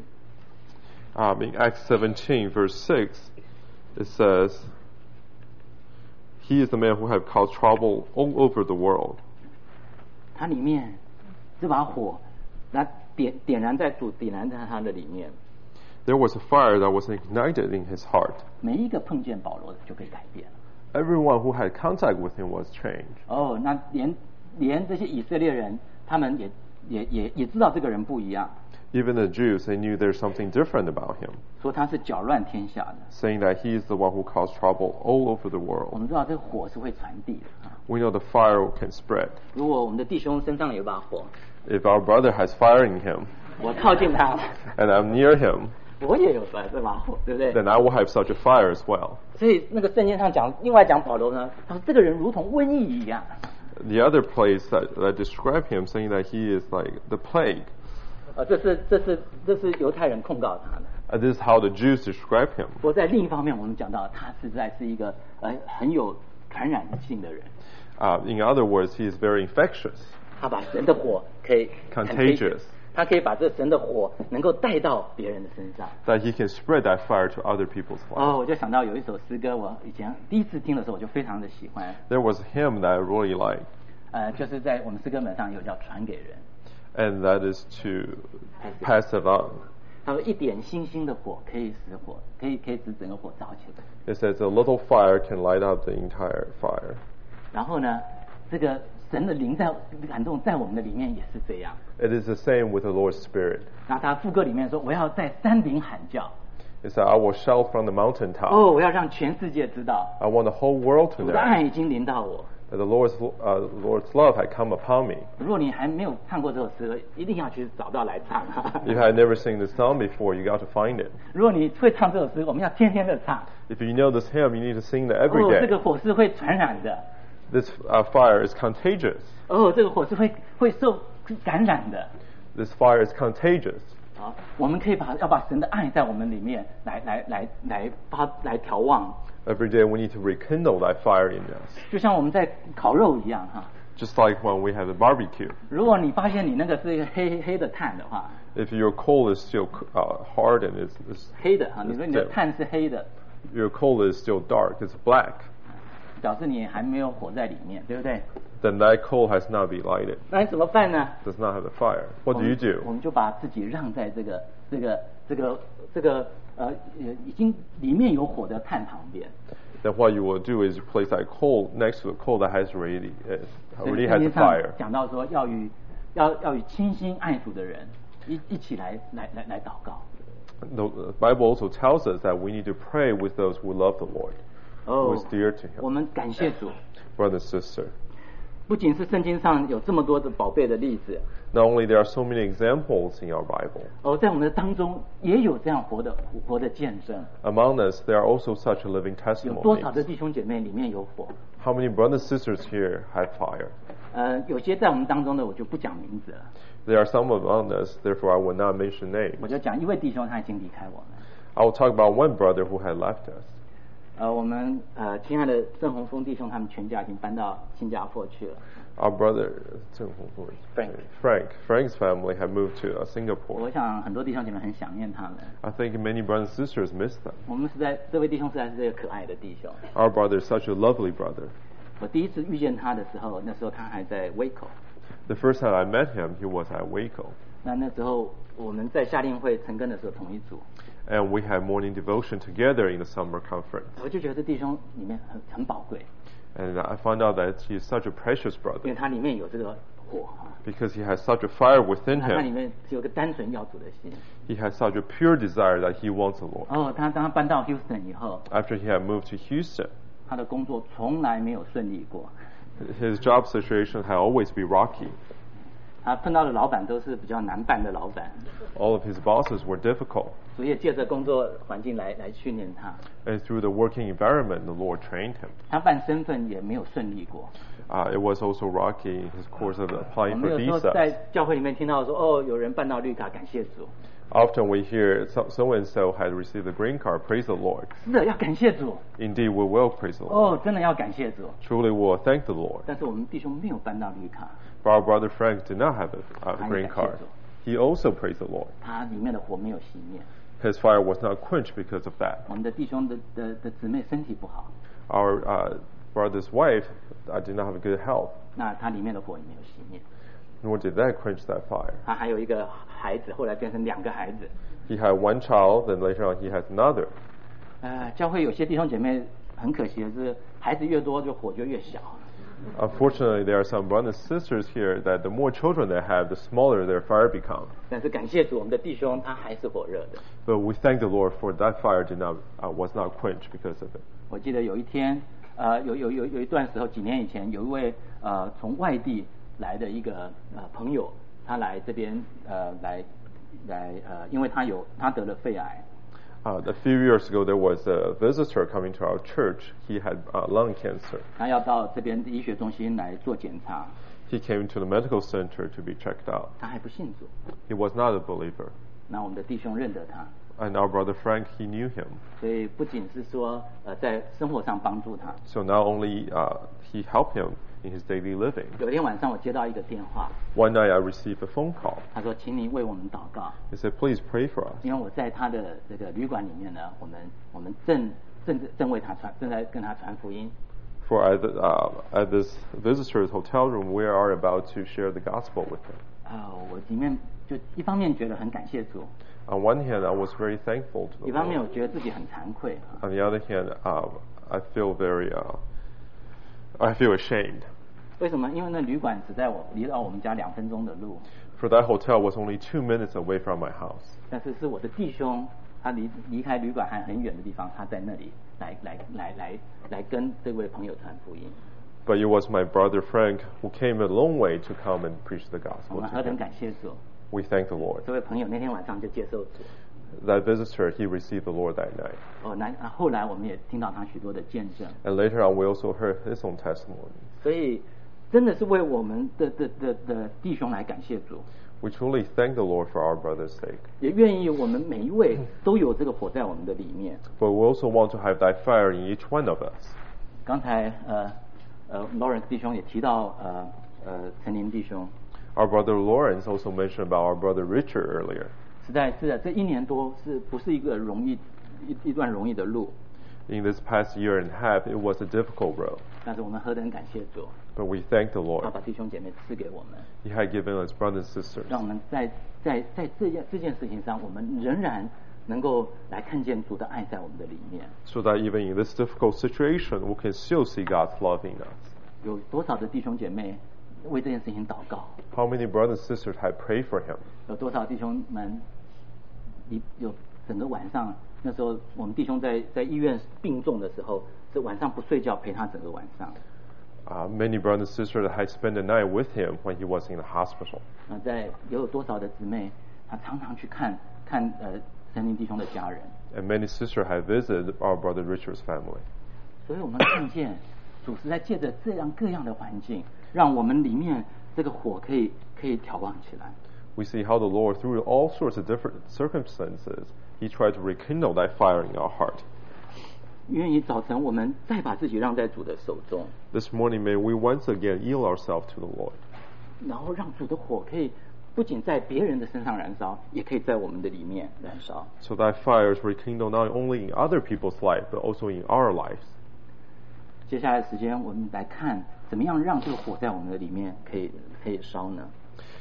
Um, in Acts seventeen, verse six, it says, "He is the man who have caused trouble all over the world." 他里面这把火，那点点燃在主点燃在他的里面。 There was a fire that was ignited in his heart. 每一个碰见保罗的就被改变了。 Everyone who had contact with him was changed. 哦，那连连这些以色列人，他们也也也也知道这个人不一样。 Even the Jews, they knew there's something different about him, 说他是搅乱天下的。 saying that he is the one who caused trouble all over the 我 world. 们知道这个火是会传递的啊。 We know the fire can spread. 如果我们的弟兄身上有一把火， If our brother has fire in him, 我靠近他， and I'm near him, 我也有把这把火，对不对？ then I will have such a fire as well. 所以那个圣经上讲，另外讲保罗呢，他说这个人如同瘟疫一样。 The other place that, that describe him, saying that he is like the plague. 呃，这是这是这是犹太人控告他的。 Uh, this is how the Jews describe him. 不过在另一方面，我们讲到他实在是一个呃很有传染性的人。 Uh, in other words, he is very infectious, 他把神的火可以 contagious, 他可以把这神的火能够带到别人的身上。 that he can spread that fire to other people's 哦， lives. 我就想到有一首诗歌，我以前第一次听的时候，我就非常的喜欢。 There was a hymn that I really liked. 呃，就是在我们诗歌本上有叫传给人。 And that is to pass it on. 他说一点星星的火可以使火，可以可以使整个火着起来。 It says a little fire can light up the entire fire. 然后呢，这个神的灵在感动在我们的里面也是这样。 It is the same with the Lord's Spirit. 然后他副歌里面说：“我要在山顶喊叫。” It says, I will shout from the mountaintop. 哦，我要让全世界知道。 I want the whole world to 主 know 的爱已经临到我。 that the Lord's uh, Lord's love had come upon me. 如果你还没有唱过这首诗，一定要去找到来唱。 If I had never seen this song before, you got to find it. 如果你会唱这首诗，我们要天天的唱。 If you know this hymn, you need to sing it every 哦，这 day. 个火是会传染的。 This uh, fire is contagious. 哦，这个火是会会受感染的。 This fire is contagious. 好，我们可以把要把神的爱在我们里面来来来来发来调旺。 Every day we need to rekindle that fire in us. 就像我们在烤肉一样哈。 Just like when we have the barbecue. 如果你发现你那个是一个黑黑的炭的话 ，If your coal is still uh, hard and is, is 黑的哈，你说你的炭是黑的 ，your coal is still dark, it's black. 表示你还没有火在里面，对不对？ Then that coal has not been lighted. 那你怎么办呢 Does not have a fire. What do you do? 我们就把自己让在这个这个这个这个呃已经里面有火的炭旁边。 Then what you will do is you place that coal next to the coal that has already uh, already has a fire. 讲到说要与要要与倾心爱主的人一一起来来来来祷告。 The Bible also tells us that we need to pray with those who love the Lord, who is dear to Him. 我们感谢主 Brother and sister. 不仅是圣经上有这么多的宝贝的例子。 Not only there are so many examples in our Bible. 哦，在我们的当中也有这样活的活的见证。 Among us, there are also such a living testimony. 有多少的弟兄姐妹里面有火 How many brothers and sisters here have fire? 呃，有些在我们当中的我就不讲名字了。 There are some among us, therefore I will not mention names. 我就讲一位弟兄，他已经离开我们。 I will talk about one brother who had left us. 呃，我们呃亲爱的郑洪峰弟兄，他们全家已经搬到新加坡去了。 Our brother, Frank. Frank, Frank's family have moved to uh, Singapore. 我想很多弟兄姐妹很想念他们。 I think many brothers and sisters miss them. 我们实在这位弟兄实在是一个可爱的弟兄。 Our brother is such a lovely brother. 我第一次遇见他的时候，那时候他还在Waco。 The first time I met him, he was at Waco. 那那时候我们在夏令会晨更的时候同一组。 And we had morning devotion together in the summer conference. 我就觉得这弟兄里面很很宝贵。 And I found out that he is such a precious brother. 因为他里面有这个火。 Because he has such a fire within 他 him. 里面有个单纯要主的心。 He has such a pure desire that he wants the Lord. 哦，他当他搬到 Houston 以后 After he had moved to Houston, 他的工作从来没有顺利过。 his job situation had always been rocky. 他碰到的老板都是比较难办的老板。 All of his bosses were difficult. 主也借着工作环境来来训练他。 And through the working environment, the Lord trained him. 他办身份也没有顺利过。 Uh, it was also rocky in his course of 我 applying 们 for 有时候 visas. 在教会里面听到说，哦，有人办到绿卡，感谢主。 Often we hear so, so and so had received the green card. Praise the Lord. 是的，要感谢主。 Indeed, we will praise the Lord. 哦，真的要感谢主。 Truly, we will thank the Lord. 但是我们弟兄没有办到绿卡。 But our brother Frank did not have a, a 他也 green 感谢 card. 主。 He also praised the Lord. 他里面的火没有熄灭。 His fire was not quenched because of that. 我们的弟兄的的的姊妹身体不好， Our uh, brother's wife uh, did not have good health, 那他里面的火也没有熄灭。 nor did that quench that fire. 他还有一个孩子，后来变成两个孩子。 He had one child, then later on he has another. 呃，教会有些弟兄姐妹很可惜的是，孩子越多就火就越小。 Unfortunately, there are some brothers and sisters here that the more children they have, the smaller their fire becomes. 但是感谢主，我们的弟兄他还是火热的。 But we thank the Lord for that fire did not uh, was not quenched because of it. 我记得有一天，呃，有有有有一段时候，几年以前，有一位呃从外地来的一个呃朋友，他来这边呃来来呃，因为他有他得了肺癌。 Uh, a few years ago, there was a visitor coming to our church. He had uh, lung cancer. 他要到这边医学中心来做检查。 He came to the medical center to be checked out. 他还不信主。 He was not a believer. 那我们的弟兄认得他。 And our brother Frank, he knew him. 所以不仅是说呃在生活上帮助他。 So not only uh, he helped him in his daily living. 有一天晚上我接到一个电话。 One night I received a phone call. 他说：“请你为我们祷告。” He said, "Please pray for us." 因为我在他的这个旅馆里面呢，我们我们正正正为他传，正在跟他传福音。 For at, the, uh, at this visitor's hotel room, we are about to share the gospel with him. 啊，我里面就一方面觉得很感谢主。 On one hand, I was very thankful to the Lord. 一方面我觉得自己很惭愧。 On the other hand, uh, I feel very, uh, I feel ashamed. 为什么？因为那旅馆只在我离到我们家两分钟的路。 For that hotel was only two minutes away from my house. 但是是我的弟兄，他离离开旅馆还很远的地方，他在那里来来来来来跟这位朋友传福音。 But it was my brother Frank who came a long way to come and preach the gospel. 我们何等感谢主！ We thank the Lord. 这位朋友那天晚上就接受主。 That visitor, he received the Lord that night. 哦，那后来我们也听到他许多的见证。 And later on, we also heard his own testimony. 所以真的是为我们的的的的弟兄来感谢主。 We truly thank the Lord for our brother's sake. 也愿意我们每一位都有这个火在我们的里面。 But we also want to have that fire in each one of us. 刚才呃呃 Lawrence 弟兄也提到呃呃陈林弟兄。 Our brother Lawrence also mentioned about our brother Richard earlier. 实在是这一年多是不是一个容易一一段容易的路？ In this past year and a half, it was a difficult road. 但是我们何等感谢主！ But we thank the 他 Lord. 把弟兄姐妹赐给我们， He had given us brothers and sisters. 让我们在在在这件这件事情上，我们仍然能够来看见主的爱在我们的里面。 So that even in this difficult situation, we can still see God's love in us. 有多少的弟兄姐妹为这件事情祷告？ How many brothers and sisters have prayed for him? 有多少弟兄们，你有整个晚上，那时候我们弟兄在在医院病重的时候，是晚上不睡觉陪他整个晚上。 Uh, many brothers and sisters had spent the night with him when he was in the hospital. 那在也有多少的姊妹，她常常去看看呃神灵弟兄的家人。 And many sisters have visited our brother Richard's family. 所以我们看见主是在借着这样各样的环境，让我们里面这个火可以可以调旺起来。 We see how the Lord, through all sorts of different circumstances, He tried to rekindle that fire in our heart. 愿意早晨我们再把自己让在主的手中。 This morning, may we once again yield ourselves to the Lord. 然后让主的火可以不仅在别人的身上燃烧，也可以在我们的里面燃烧。 So that fire is rekindled not only in other people's life, but also in our lives. 接下来的时间，我们来看怎么样让这个火在我们的里面可以可以烧呢？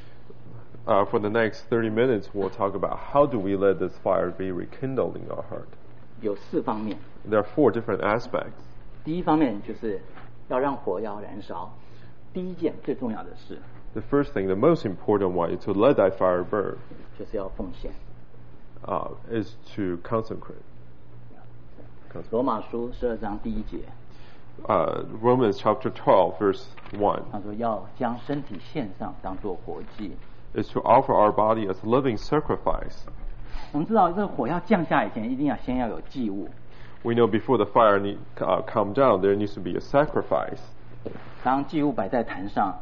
Uh, for the next thirty minutes, we'll talk about how do we let this fire be rekindled in our heart. 有四方面。 There are four different aspects. 第一方面就是要让火要燃烧。第一件最重要的事， The first thing, the most important one, is to let that fire burn. 就是要奉献。 Uh, is to consecrate. 罗马书十二章第一节， Uh, Romans chapter twelve, verse one, 他说要将身体献上，当作活祭。 is to offer our body as living sacrifice. 我们知道，这个火要降下以前，一定要先要有祭物。 We know before the fire need, uh, come down, there needs to be a sacrifice. 当祭物摆在坛上，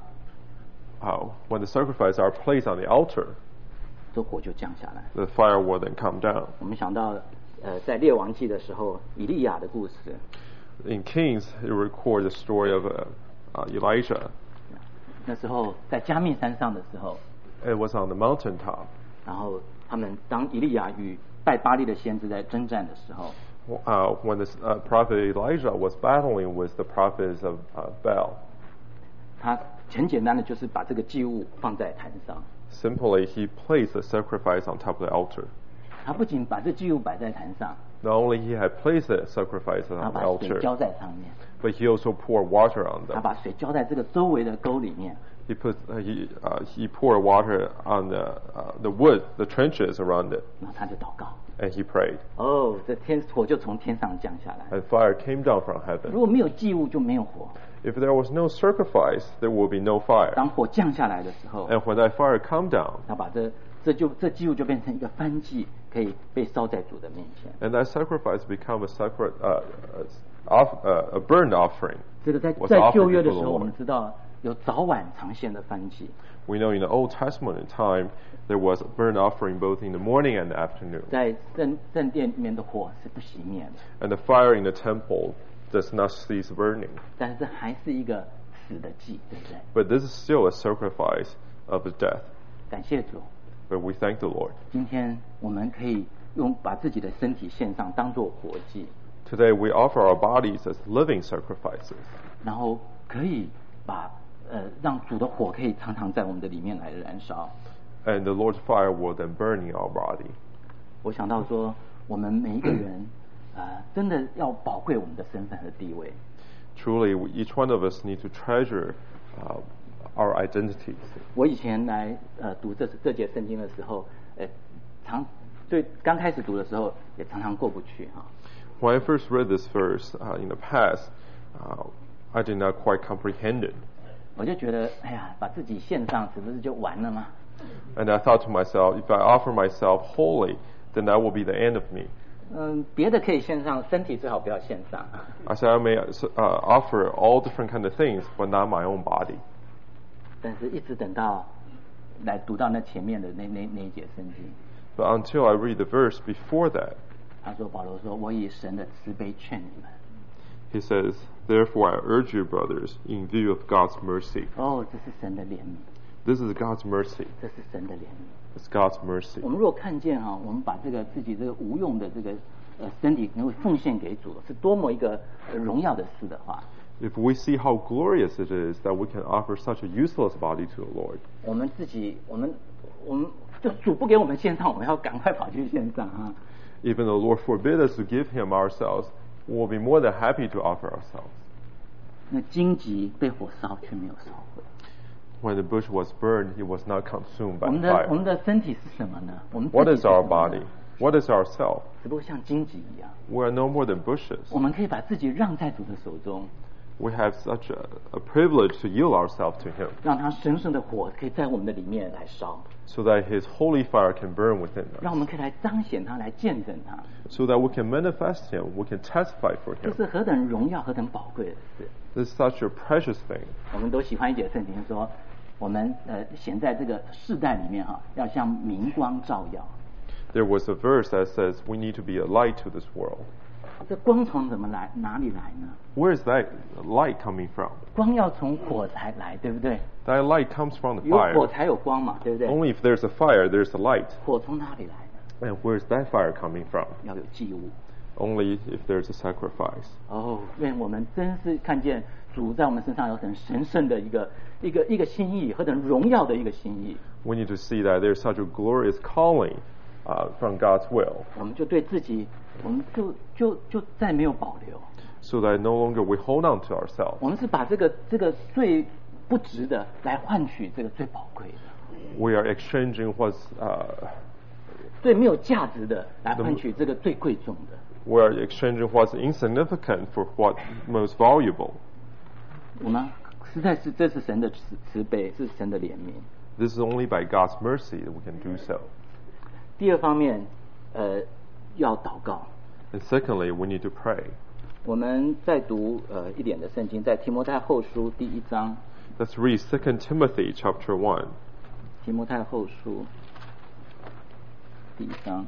Uh, when the sacrifices are placed on the altar, 这火就降下来。 the fire will then come down. 我们想到，呃，在列王记的时候，以利亚的故事。 In Kings, it records the story of uh, uh, Elijah. 那时候在加密山上的时候， It was on the mountaintop. 然后他们当以利亚与拜巴利的先知在征战的时候， Uh, when the uh, prophet Elijah was battling with the prophets of uh, Baal, 他很简单的就是把这个祭物放在坛上。 simply he placed the sacrifice on top of the altar. 他不仅把这祭物摆在坛上， Not only he had placed the sacrifice 他 on the 把水 altar, 浇在上面， but he also poured water on 他 them. 把水浇在这个周围的沟里面。 He put uh, he uh, he poured water on the uh, the wood, the trenches around it, 然后他就祷告， and he prayed. 哦，这天火就从天上降下来。 And fire came down from 如 heaven. 果没有祭物，就没有火。 If there was no sacrifice, there will be no fire. 当火降下来的时候， And when that fire come down, 他把这这就这祭物就变成一个燔祭，可以被烧在主的面前。 and that sacrifice become a separate uh, uh, off, uh, a burnt offering. 这个在 was 在 offered 旧约的 before 时 the 候，我 Lord. 们知道有早晚常献的燔祭。 We know in the Old Testament time there was a burnt offering both in the morning and the afternoon. 在圣圣殿里面的火是不熄灭的， And the fire in the temple does not cease burning. 但是这还是一个死的祭，对不对？ But this is still a sacrifice of the death. 感谢主， But we thank the Lord. 今天我们可以用把自己的身体献上，当做活祭。 Today we offer our bodies as living sacrifices. 然后可以把呃让主的火可以常常在我们的里面来燃烧。 And the Lord's fire will then burn in our body. 我想到说，我们每一个人，呃，真的要宝贵我们的身份和地位。 Truly, each one of us need to treasure uh, our identities. 我以前来呃读这这节圣经的时候，呃，常对刚开始读的时候也常常过不去哈。 When I first read this verse uh, in the past, uh, I did not quite comprehend it. 我就觉得，哎呀，把自己献上，是不是就完了吗？ And I thought to myself, if I offer myself wholly, then that will be the end of me. 嗯，别的可以献上，身体最好不要献上。 I said I may uh, offer all different kind of things, but not my own body. 但是一直等到来读到那前面的那那那一节圣经。 But until I read the verse before that, 他说保罗说：“我以神的慈悲劝你们。” He says, "Therefore I urge you, brothers, in view of God's mercy." 哦，这是神的怜悯。 This is God's mercy. 这是神的怜悯。 It's God's mercy. 我们若看见哈，我们把这个自己这个无用的这个呃身体能够奉献给主，是多么一个荣耀的事的话。 If we see how glorious it is that we can offer such a useless body to the Lord. 我们自己，我们我们就主不给我们献上，我们要赶快跑去献上啊。 Even the Lord forbid us to give Him ourselves, we'll be more than happy to offer ourselves. 那荆棘被火烧却没有烧毁。 When the bush was burned, it was not consumed by 我们 fire. 的我们的身体是什么呢？我们 What is our body? What is ourself? 只不过像荆棘一样。 We are no more than bushes. 我们可以把自己让在主的手中。 We have such a, a privilege to yield ourselves to Him. 让他神圣的火可以在我们的里面来烧。 So that His holy fire can burn within us. 让我们可以来彰显他，来见证他。 So that we can manifest Him, we can testify for Him. 这是何等荣耀、何等宝贵的事。 This is such a precious thing. 我们都喜欢一节圣经说，我们呃显在这个世代里面哈，要像明光照耀。 There was a verse that says we need to be a light to this world. 这光从怎么来？哪里来呢？ Where is that light coming from? 光要从火才来，对不对？ That light comes from the 有火 fire. 才有光嘛，对不对？ Only if there's a fire, there's a light. 火从哪里来呢？ And where's that fire coming from? 要有祭物。 Only if there's a sacrifice. 哦，愿我们真是看见主在我们身上有很神圣的一个一个一个心意，何等荣耀的一个心意。 We need to see that there's such a glorious calling uh, from God's will. 我们就对自己，我们就就就再没有保留。 So that no longer we hold on to ourselves. 我们是把这个这个最不值的来换取这个最宝贵的。 We are exchanging what's uh, 最没有价值的来换取这个最贵重的。 We are exchanging what's insignificant for what most valuable. 我们实在是这是神的慈慈悲，是神的怜悯。 This is only by God's mercy that we can do so. 第二方面，呃，要祷告。 And secondly, we need to pray. 我们再读呃一点的圣经，在提摩太后书第一章。 Let's read Second Timothy chapter one. 提摩太后书第一章。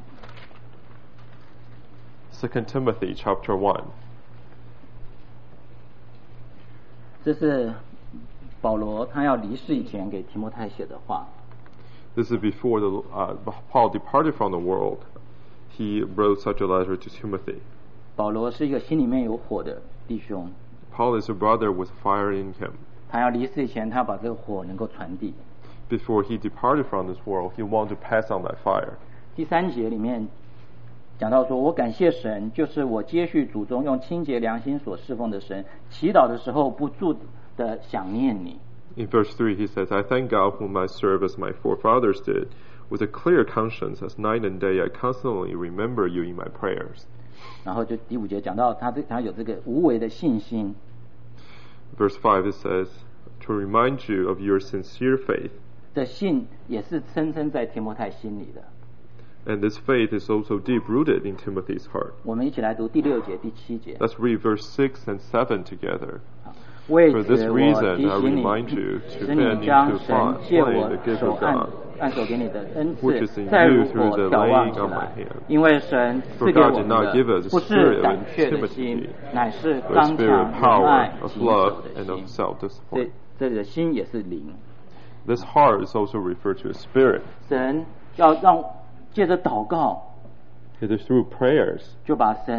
Second Timothy chapter one. 这是保罗他要离世以前给提摩太写的话。 This is before the, uh, Paul departed from the world. He wrote such a letter to Timothy. 保罗是一个心里面有火的弟兄。 Paul is a brother with fire in him. 他要离世以前，他把这个火能够传递。 Before he departed from this world, he wanted to pass on that fire. 第三节里面讲到说，我感谢神，就是我接续祖宗用清洁良心所侍奉的神，祈祷的时候不住的想念你。 In verse three, he says, I thank God whom I serve as my forefathers did. With a clear conscience, as night and day, I constantly remember you in my prayers. 然后就第五节讲到他这他有这个无为的信心。 Verse five, it says, to remind you of your sincere faith. 这信也是深深在提摩太心里的。 And this faith is also deep-rooted in Timothy's heart. 我们一起来读第六节、第七节。 Let's read verse six and seven together. 为 For 此 this 我 reason, 提 I 醒你， remind you to 使 fan 你将 into 神 flame 借 the 我 gift 手 of 按 God, 按手给你的恩 which 赐 is in 再 you 如 through 火 the 眺望 laying 起 on my 来， hand. 因为神 For 赐给 God 我 did 们 not give 的 us a 不是 spirit 胆 of 怯的心 timidity,， 乃是 but a 刚 spirit 强、 of 仁 power, 爱、 of 谨守 love, 的 and of 心。 self-discipline. 这这里的心也是灵。 This heart is also referred to as spirit. 神要让借着祷告， It is through prayers 就把神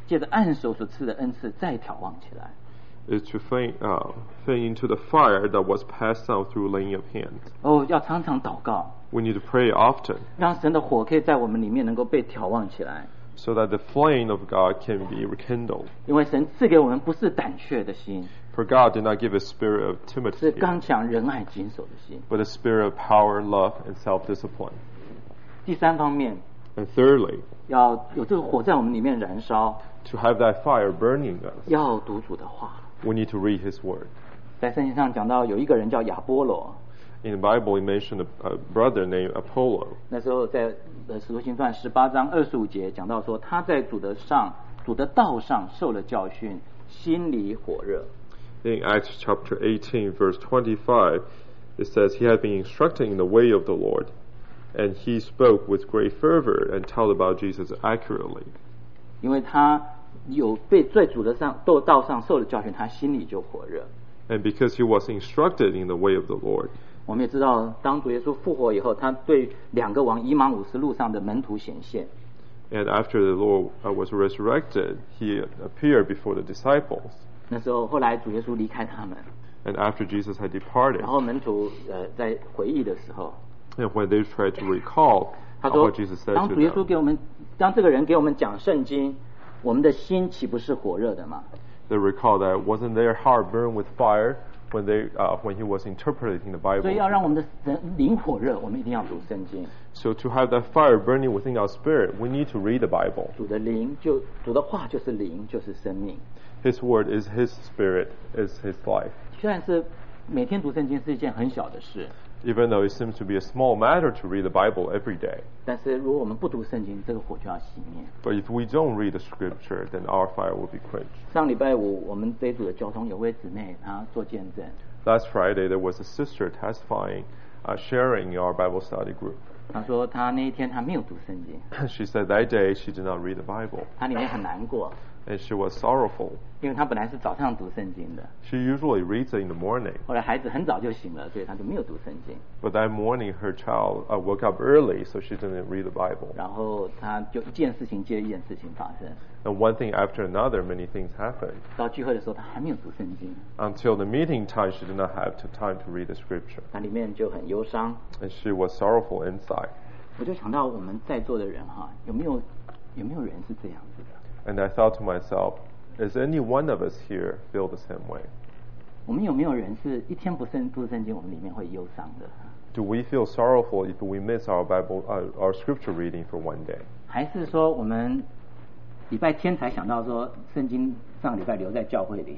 借着按手所赐的恩赐再眺望起来。 Is to fan, uh, fan into the fire that was passed out through laying of hands. 哦，要常常祷告。 We need to pray often. 让神的火可以在我们里面能够被眺望起来。 So that the flame of God can be rekindled. 因为神赐给我们不是胆怯的心。 For God did not give a spirit of timidity. 是刚强、仁爱、谨守的心。 But a spirit of power, love, and self-discipline. 第三方面。 And thirdly, 要有这个火在我们里面燃烧。 To have that fire burning us. 要读主的话。 We need to read His word. 在圣经上讲到有一个人叫亚波罗。 In the Bible, he mentioned a, a brother named Apollo. 那时候在呃使徒行传十八章二十五节讲到说，他在主的上、主的道上受了教训，心里火热。 In Acts chapter eighteen, verse twenty-five, it says he had been instructed in the way of the Lord, and he spoke with great fervor and told about Jesus accurately. 因为他有被在主的上道上受了教训，他心里就火热。 And because he was instructed in the way of the Lord. 我们也知道，当主耶稣复活以后，他对两个往以马忤斯路上的门徒显现。 And after the Lord was resurrected, he appeared before the disciples. 那时候，后来主耶稣离开他们。 And after Jesus had departed. 然后门徒呃在回忆的时候。 And when they tried to recall, 他说 what Jesus said to them. 当主耶稣给我们，当这个人给我们讲圣经，我们的心岂不是火热的吗？ They recall that wasn't their heart burned with fire when they uh, when he was interpreting the Bible. 所以要让我们的灵火热，我们一定要读圣经。 So to have that fire burning within our spirit, we need to read the Bible. 主的灵就主的话就是灵，就是生命。 His word is His spirit, is His life. 虽然是每天读圣经是一件很小的事。 Even though it seems to be a small matter to read the Bible every day. 但是如果我们不读圣经，这个火就要熄灭。 But if we don't read the Scripture, then our fire will be quenched. 上礼拜五，我们这一组的交通有位姊妹，她做见证。 Last Friday, there was a sister testifying, uh, sharing in our Bible study group. 她说她那一天她没有读圣经。 She said that day she did not read the Bible. 她里面很难过。 And she was sorrowful. 因为她本来是早上读圣经的。 She usually reads it in the morning. 后来孩子很早就醒了，所以她就没有读圣经。 But that morning, her child uh, woke up early, so she didn't read the Bible. 然后她就一件事情接一件事情发生。 And one thing after another, many things happened. 到聚会的时候，她还没有读圣经。 Until the meeting time, she did not have time to read the Scripture. 她里面就很忧伤。 And she was sorrowful inside. 我就想到我们在座的人哈，有没有有没有人是这样子的？ And I thought to myself, is any one of us here feel the same way? 我们有没有人是一天不圣读圣经，我们里面会忧伤的？ Do we feel sorrowful if we miss our Bible, uh, our Scripture reading for one day? 还是说我们礼拜天才想到说圣经上礼拜留在教会里？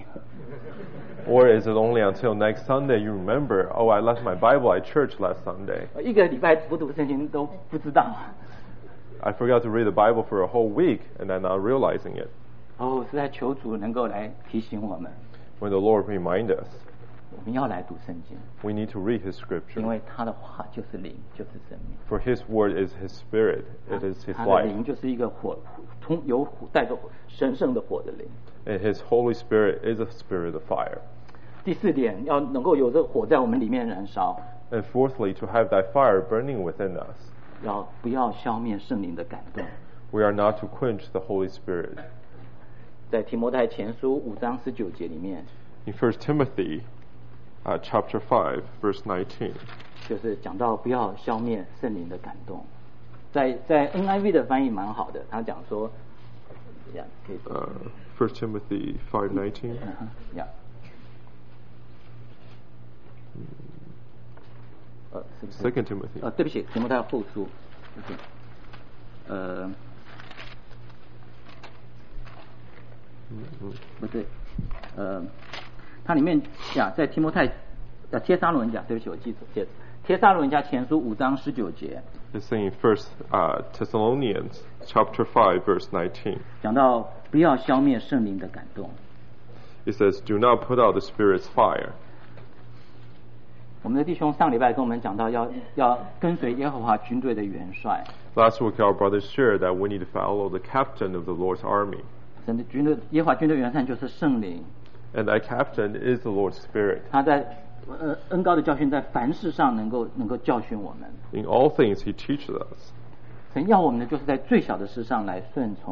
Or is it only until next Sunday you remember, oh, I left my Bible at church last Sunday? 一个礼拜不读圣经都不知道。 I forgot to read the Bible for a whole week and I'm not realizing it. 哦，是在求主能够来提醒我们。 When the Lord remind us, 我们要来读圣经。 we need to read His Scripture. 因为他的话就是灵，就是生命。 For His word is His Spirit, it is His 他的 life. 灵就是一个火，通有带着神圣的火的灵。 And His Holy Spirit is a spirit of fire. 第四点，要能够有这个火在我们里面燃烧。 And fourthly, to have that fire burning within us. 要不要消灭圣灵的感动？ We are not to quench the Holy Spirit. 在提摩太前书五章十九节里面 In First Timothy, uh, chapter five, verse nineteen. 就是讲到不要消灭圣灵的感动。在在 N I V 的翻译蛮好的，他讲说，呀，可以说。 Uh, First Timothy five nineteen. 嗯呀。呃，是不是 Second Timothy. 呃，对不起，提摩太后书，呃，不对，呃，它里面讲在提摩太呃帖撒罗尼迦，对不起，我记错，记帖撒罗尼迦前书五章十九节。 It's saying First uh, Thessalonians chapter five, verse nineteen. 讲到不要消灭圣灵的感动。 It says, "Do not put out the Spirit's fire." 我们的弟兄上礼拜跟我们讲到要要跟随耶和华军队的元帅。 Last week, our brothers shared that we need to follow the captain of the Lord's army. 神的军队，耶和华军队元帅就是圣灵。 And that captain is the Lord's Spirit. 他在呃恩高的教训，在凡事上能够能够教训我们。 In all things, He teaches us. 神要我们的就是在最小的事上来顺从。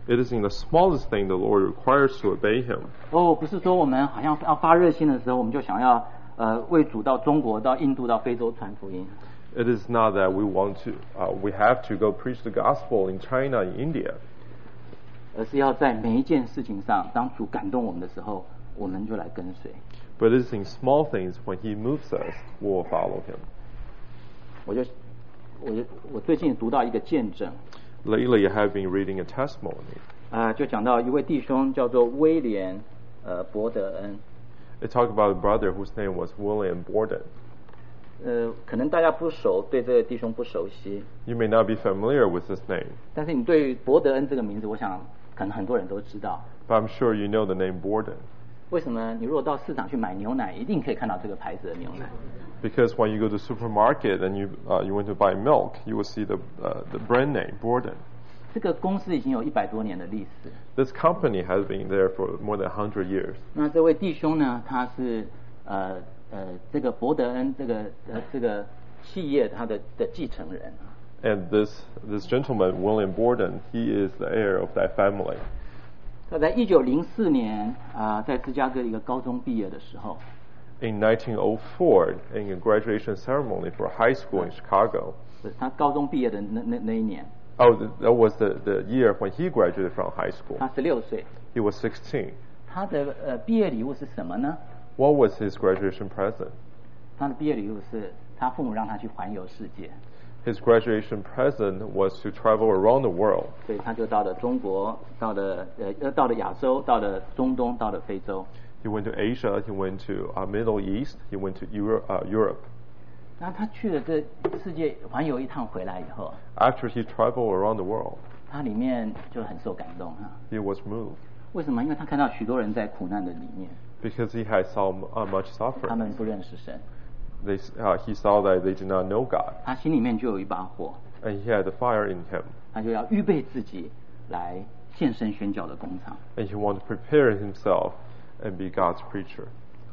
It is in the smallest thing the Lord requires to obey Him. 哦，不是说我们好像要发热心的时候，我们就想要呃为主到中国、到印度、到非洲传福音。 It is not that we want to, uh, we have to go preach the gospel in China, in India. 而是要在每一件事情上，当主感动我们的时候，我们就来跟随。 But it is in small things when He moves us, we will follow Him. 我就，我就，我最近读到一个见证。 Lately, I have been reading a testimony. 啊、呃，就讲到一位弟兄叫做威廉，呃，伯德恩。 It talked about a brother whose name was William Borden. 呃，可能大家不熟，对这个弟兄不熟悉。 You may not be familiar with this name. 但是你对伯德恩这个名字，我想可能很多人都知道。 But I'm sure you know the name Borden. 为什么？你如果到市场去买牛奶，一定可以看到这个牌子的牛奶。 Because when you go to supermarket and you uh, you want to buy milk, you will see the uh, the brand name Borden. 这个公司已经有一百多年的历史。 This company has been there for more than a hundred years. 那这位弟兄呢，他是呃呃这个伯德恩这个呃这个企业他的的继承人。 And this this gentleman William Borden, he is the heir of that family. 他在一九零四年啊、呃，在芝加哥一个高中毕业的时候。 In nineteen oh four, in a graduation ceremony for high school in Chicago. 他高中毕业的那那那一年。 Oh, that was the the year when he graduated from high school. 他十六岁。 He was sixteen. 他的呃毕业礼物是什么呢？ What was his graduation present? 他的毕业礼物是他父母让他去环游世界。 His graduation present was to travel around the world. 所以他就到了中国，到了呃到了亚洲，到了中东，到了非洲。 He went to Asia. He went to uh, Middle East. He went to Euro, uh, Europe. 那他去了这世界环游一趟回来以后 After he traveled around the world, 他里面就很受感动哈。 he was moved. 为什么？因为他看到许多人在苦难的里面。 Because he had saw uh, much 他 suffering. 们不认识神。 They, uh, he saw that they did not know God. 他心里面就有一把火。 And he had the fire in him. 他就要预备自己来献身宣教的工厂。 And he wanted to prepare himself and be God's preacher.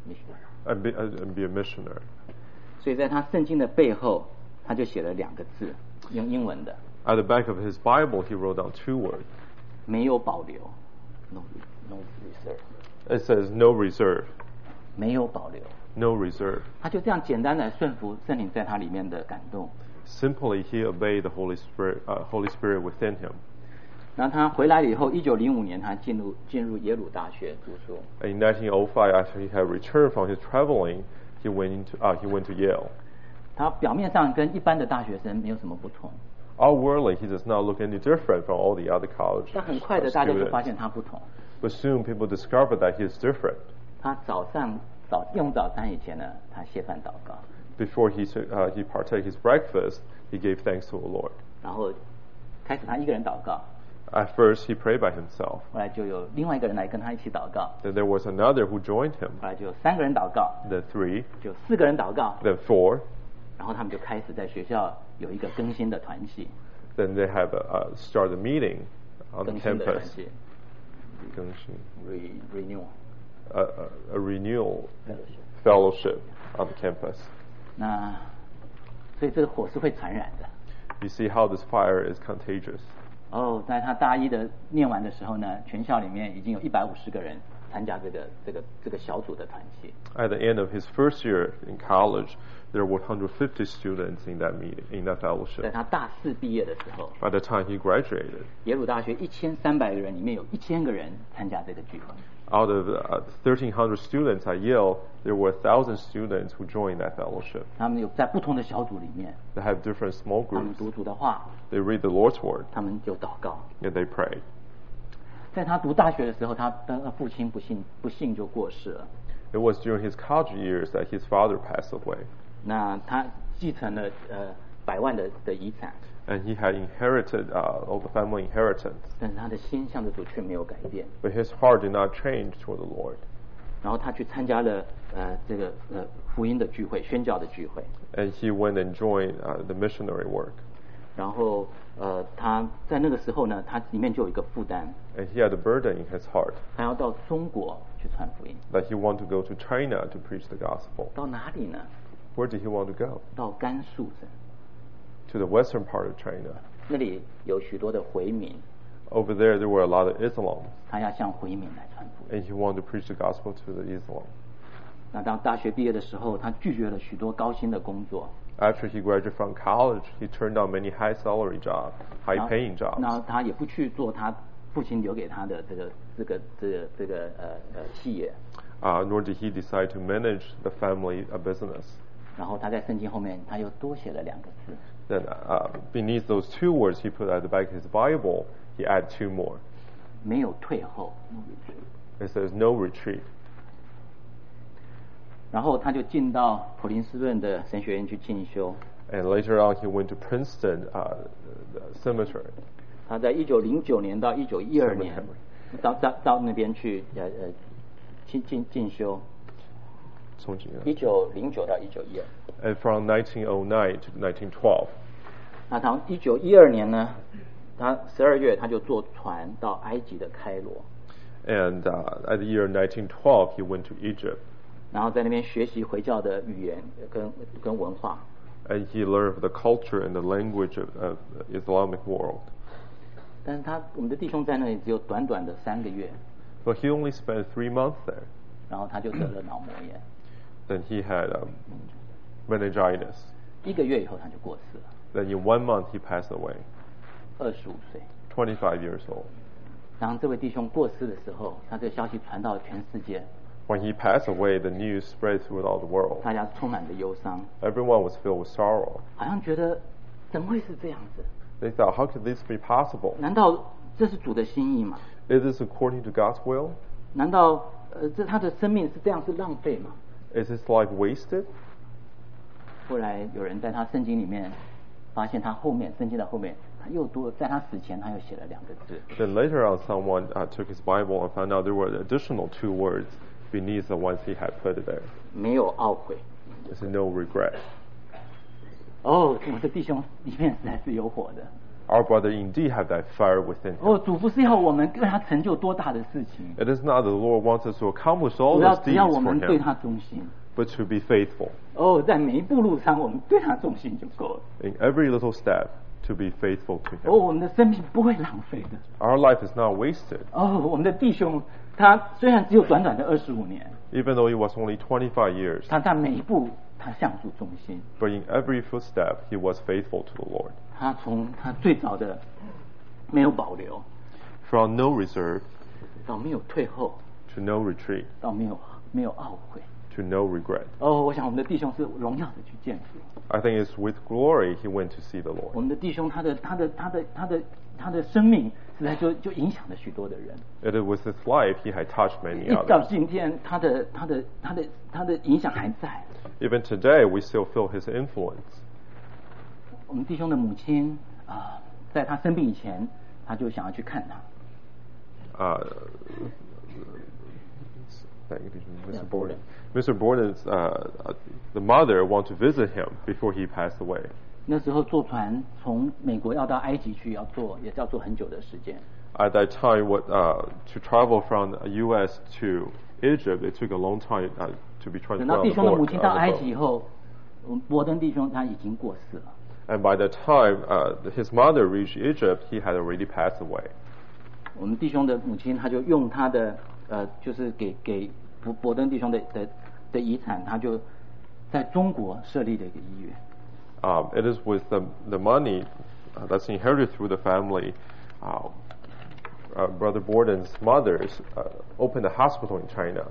And be, uh, and be a missionary. 所以在他圣经的背后，他就写了两个字，用英文的。 At the back of his Bible, he wrote down two words. 没有保留 ，no no reserve. It says no reserve. 没有保留 No reserve. 他就这样简单的顺服圣灵在他里面的感动。 Simply, he obeyed the Holy Spirit, uh, Holy Spirit within him. 然后他回来了以后，一九零五年他进入进入耶鲁大学读书。 In nineteen oh five, after he had returned from his traveling, he went into uh, he went to Yale. 他表面上跟一般的大学生没有什么不同。 Outwardly, he does not look any different from all the other college 但很快的，大家就发现他不同。 But soon, people discovered that he is different. 他早上早用早餐以前呢，他谢饭祷告。 Before he uh, he partake his breakfast, he gave thanks to the Lord. 然后开始他一个人祷告。 At first, he prayed by himself. 后来就有另外一个人来跟他一起祷告。 Then there was another who joined him. 后来就有三个人祷告。 Then three. 就四个人祷告。 Then four. 然后他们就开始在学校有一个更新的团契。 Then they have a, uh, start a meeting on the 更新的团 campus. 契。 更新 Re renew. A, a, a renewal fellowship on the campus. 那所以这个火是会传染的。 You see how this fire is contagious. 哦，在他大一的念完的时候呢，全校里面已经有一百五十个人参加这个这个这个小组的团契。 At the end of his first year in college, there were one hundred fifty students in that meeting, in that 在 fellowship. 他大四毕业的时候， By the time he graduated, 耶鲁大学一千三百个人里面有一千个人参加这个聚会。 out of uh, thirteen hundred students at Yale, there were one thousand students who joined that fellowship. 他们有在不同的小组里面， They have different small 他们 groups. 读主的话， They read the Lord's word 他们就祷告。 and they pray. 在他读大学的时候，他的父亲不幸不幸就过世了。 It was during his college years that his father passed away. 那他继承了呃百万的的遗产， And he had inherited uh, all the family inheritance. 但是他的心向着主却没有改变。 But his heart did not change toward the Lord. 然后他去参加了呃这个呃福音的聚会、宣教的聚会。 And he went and joined uh, the missionary work. 然后呃他在那个时候呢，他里面就有一个负担， And he had a burden in his heart 他要到中国去传福音。 that he wanted to go to China to preach the gospel. 到哪里呢？ Where did he want to go? 到甘肃省， To the western part of China. 那里有许多的回民。 over there there were a lot of Islam. 他要向回民来传福音。 And he wanted to preach the gospel to the Islam. 那当大学毕业的时候，他拒绝了许多高薪的工作。 After he graduated from college, he turned down many high salary jobs, high paying jobs. 那他也不去做他父亲留给他的这个这个这个这个呃呃企业。 Uh, nor did he decide to manage the family uh, business. 然后他在圣经后面他又多写了两个字。 Then uh, beneath those two words he put at the back of his Bible, he added two more. 没有退后 ，no retreat. It says no retreat. 然后他就进到普林斯顿的神学院去进修。 And later on, he went to Princeton uh, Cemetery. 他在一九零九年到一九一二年，到到到那边去呃呃进进进修。 从几年？ 一九零九到一九一二。And from nineteen oh nine to nineteen twelve. 那从一九一二年呢，他十二月他就坐船到埃及的开罗。 And uh, at the year nineteen twelve, he went to Egypt. 然后在那边学习回教的语言跟跟文化。 And he learned the culture and the language of, of the Islamic world. 但是他我们的弟兄在那里只有短短的三个月。 But he only spent three months there. 然后他就得了脑膜炎。 Then he had um, meningitis. 一个月以后他就过世了。 Then in one month he passed away. 二十五岁。 twenty-five years old. 当这位弟兄过世的时候，他这个消息传到全世界。 When he passed away, the news spread throughout the world. 大家充满着忧伤。 Everyone was filled with sorrow. 好像觉得怎么会是这样子？ They thought, how could this be possible? 难道这是主的心意吗？ Is this according to God's will? 难道呃这他的生命是这样是浪费吗？ Is his life wasted? 后来有人在他圣经里面发现他后面圣经的后面，他又多在他死前他又写了两个字。 Then later on, someone uh, took his Bible and found out there were additional two words beneath the ones he had put there. 没有懊悔。 It's no regret. 哦，我的弟兄里面实在是有火的。 Our brother indeed had that fire within him. 哦，主不是要我们为他成就多大的事情。 It is not that the Lord wants us to accomplish all 主要 those 只 deeds 要我 for 们对 Him, 他忠心。 but to be faithful. 哦，在每一步路上，我们对他忠心就够了。 In every little step, to be faithful to 哦， Him. 我们的生命不会浪费的。 Our life is not wasted. 哦，我们的弟兄，他虽然只有短短的二十五年， Even though it was only twenty-five years, 他在每一步他向主忠心。 but in every footstep, he was faithful to the Lord. 他从他最早的没有保留， From no reserve 到没有退后， to no retreat 到没有没有懊悔。 to no regret. 哦，我想我们的弟兄是荣耀的去见主。 I think it's with glory he went to see the 我 Lord. 们的弟兄他的他的他的他的他的生命实在就就影响了许多的人。 It was his life he had touched many 一到 others. 今天，他的他的他的他的影响还在。 Even today, we still feel his influence. 我们弟兄的母亲啊、在他生病以前，他就想要去看他。 Uh, thank you, Mister Yeah, Borden. Mister Borden's uh, the mother wanted to visit him before he passed away. 那时候坐船从美国要到埃及去，要坐也是要坐很久的时间。 At that time, what uh, to travel from the U S to Egypt, it took a long time uh, to be 等 transported 到 on 弟 the 兄的 boat, 母亲 on 到 the 埃 boat. 及以后，我们伯登弟兄他已经过世了。 And by the time uh, his mother reached Egypt, he had already passed away. 我们弟兄的母亲，他就用他的呃，就是给给伯伯登弟兄的的的遗产，他就在中国设立了一个医院。 Um, it is with the, the money uh, that's inherited through the family. Uh, uh, Brother Borden's mothers uh, opened a hospital in China.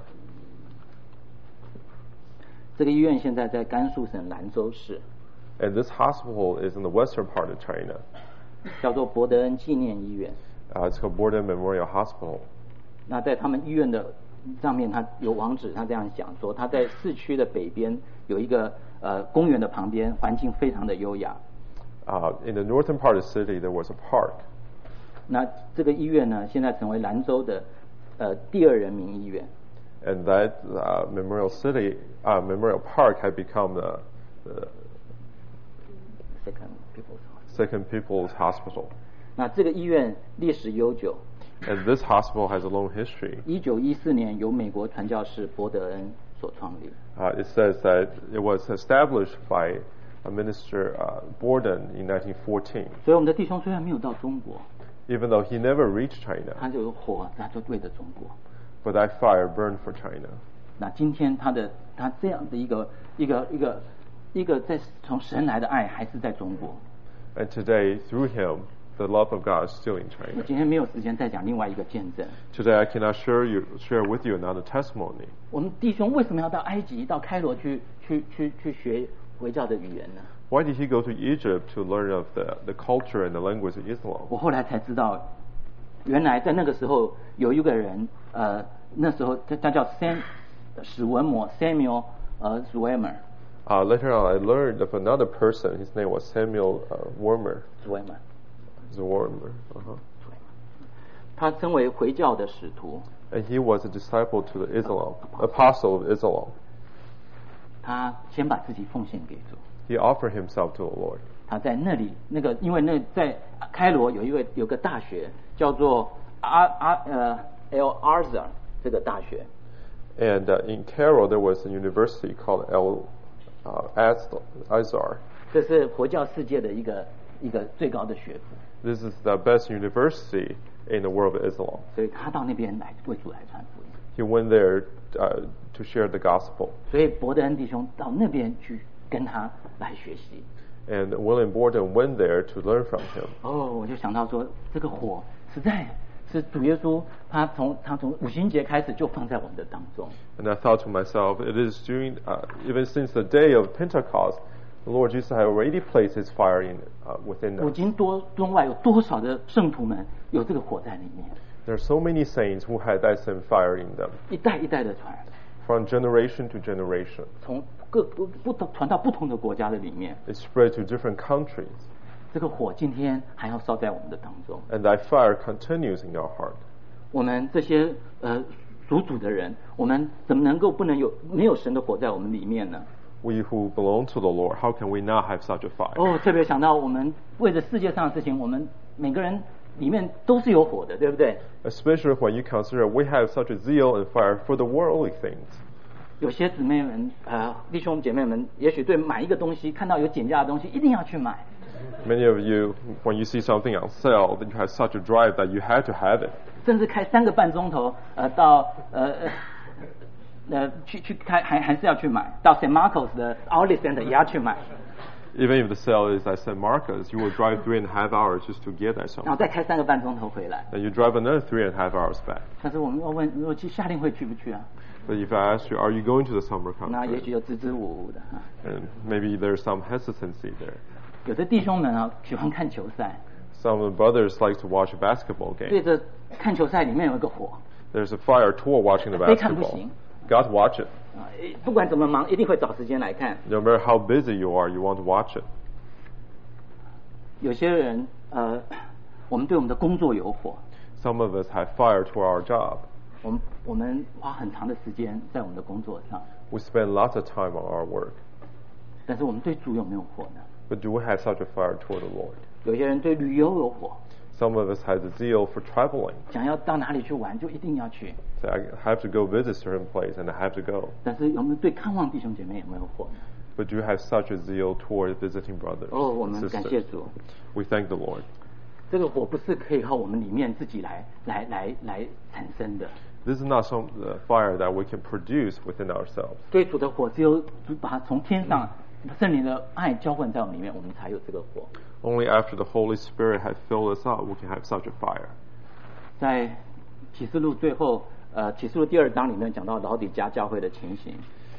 这个医院现在在甘肃省兰州市， And this hospital is in the western part of China. 叫做伯德恩纪念医院。 Uh, it's called Borden Memorial Hospital. 那在他们医院的上面，它有网址，他这样讲说，他在市区的北边有一个呃公园的旁边，环境非常的优雅。 Uh, in the northern part of the city, there was a park. 那这个医院呢，现在成为兰州的呃第二人民医院。 And that uh, Memorial City, uh, Memorial Park had become the, the Second People's Hospital. Second People's Hospital. 那这个医院历史悠久。 And this hospital has a long history. 一九一四年由美国传教士伯德恩所创立。 Uh, it says that it was established by a minister uh, Borden in nineteen fourteen. 所以我们的弟兄虽然没有到中国， Even though he never reached China. 他就有火，他就对着中国。 But that fire burned for China. 那今天他的他这样的一个一个一个一个在从神来的爱还是在中国。 And today, through him, the love of God is still in 我 China. 今天没有时间再讲另外一个见证。 Today, I cannot share you share with you another testimony. 我们弟兄为什么要到埃及、到开罗去去去去学回教的语言呢？ Why did he go to Egypt to learn of the the culture and the language of Islam? 我后来才知道，原来在那个时候有一个人，呃，那时候他他叫 Sam 史文摩 Samuel 呃 Zwemer。 Uh, later on, I learned of another person. His name was Samuel uh, Warmer. Zwemer. Zwemer. Uh-huh. 他称为回教的使徒。 And he was a disciple to the Islam, apostle of Islam. 他先把自己奉献给主。 He offered himself to the Lord. 他在那里，那个因为那在开罗有一个有个大学叫做阿阿呃 El Azhar 这个大学。 And uh, in Cairo there was a university called El uh, Azhar. 这是佛教世界的一个一个最高的学府。 This is the best university in the world of Islam. 所以他到那边来为主来传福音。 He went there uh, to share the gospel. 所以伯德恩弟兄到那边去跟他来学习。 And William Borden went there to learn from him. 哦，我就想到说，这个火实在是主耶稣他从他从五旬节开始就放在我们的当中。 And I thought to myself, it is during uh, even since the day of Pentecost, the Lord Jesus had already placed His fire in uh, within 古 us. 今多中外有多少的圣徒们有这个火在里面？ There are so many saints who had that same fire in them, 一代一代的传， from generation to generation. 从各不不同传到不同的国家的里面。 It spread to different countries. 这个火今天还要烧在我们的当中。 And that fire continues in our heart. 我们这些呃属主的人，我们怎么能够不能有没有神的火在我们里面呢？ We who belong to the Lord, how can we not have such a fire? 哦，特别想到我们为着世界上的事情，我们每个人里面都是有火的，对不对？ Especially when you consider we have such a zeal and fire for the worldly things. 有些姊妹们，呃，弟兄姐妹们，也许对买一个东西，看到有减价的东西，一定要去买。 Many of you, when you see something on sale, that you have such a drive that you had to have it. 甚至开三个半钟头，呃，到呃呃去去开，还还是要去买。到 Saint Marcos 的 Outlet Center 也要去买。 Even if the sale is at Saint Marcos, you will drive three and a half hours just to get that 然后 something. 再开三个半钟头回来。 Then you drive another three and a half hours back. 但是我们要问，如果去夏令会去不去啊？ But if I ask you, are you going to the summer 那也 conference? 许有支支吾吾的啊。 And maybe there's some hesitancy there. 有的弟兄们啊，喜欢看球赛， Some of the brothers like to watch a basketball 对 game. 着看球赛里面有一个火 There's a fire toward watching the 非看不 basketball. 行 Got to watch it. 啊，不管怎么忙，一定会找时间来看。 No matter how busy you are, you want to watch it. 有些人呃，我们对我们的工作有火， Some of us have fire toward our job. 我们我们花很长的时间在我们的工作上， We spend lots of time on our work. 但是我们对主有没有火呢？ But do we have such a fire toward the Lord? 有些人对旅游有火， Some of us have the zeal for traveling. 想要到哪里去玩就一定要去。 So I have to go visit certain place and I have to go. 但是有没有对看望弟兄姐妹有没有火呢？ But do you have such a zeal toward visiting brothers 哦，我 and 们感谢 sisters? 主， We thank the Lord. 这个火不是可以靠我们里面自己来来来来产生的。 This is not some uh, fire that we can produce within ourselves. 对主的火，只有主把它从天上圣灵的爱浇灌在我们里面，我们才有这个火。 Only after the Holy Spirit has filled us up, we can have such a fire. 在启示录最后，呃，启示录第二章里面讲到老底嘉教会的情形。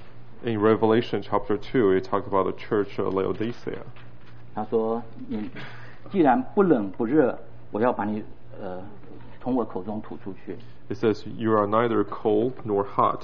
In Revelation chapter two, it talks about the church of Laodicea. 他说：“你既然不冷不热，我要把你呃从我口中吐出去。” It says, "You are neither cold nor hot,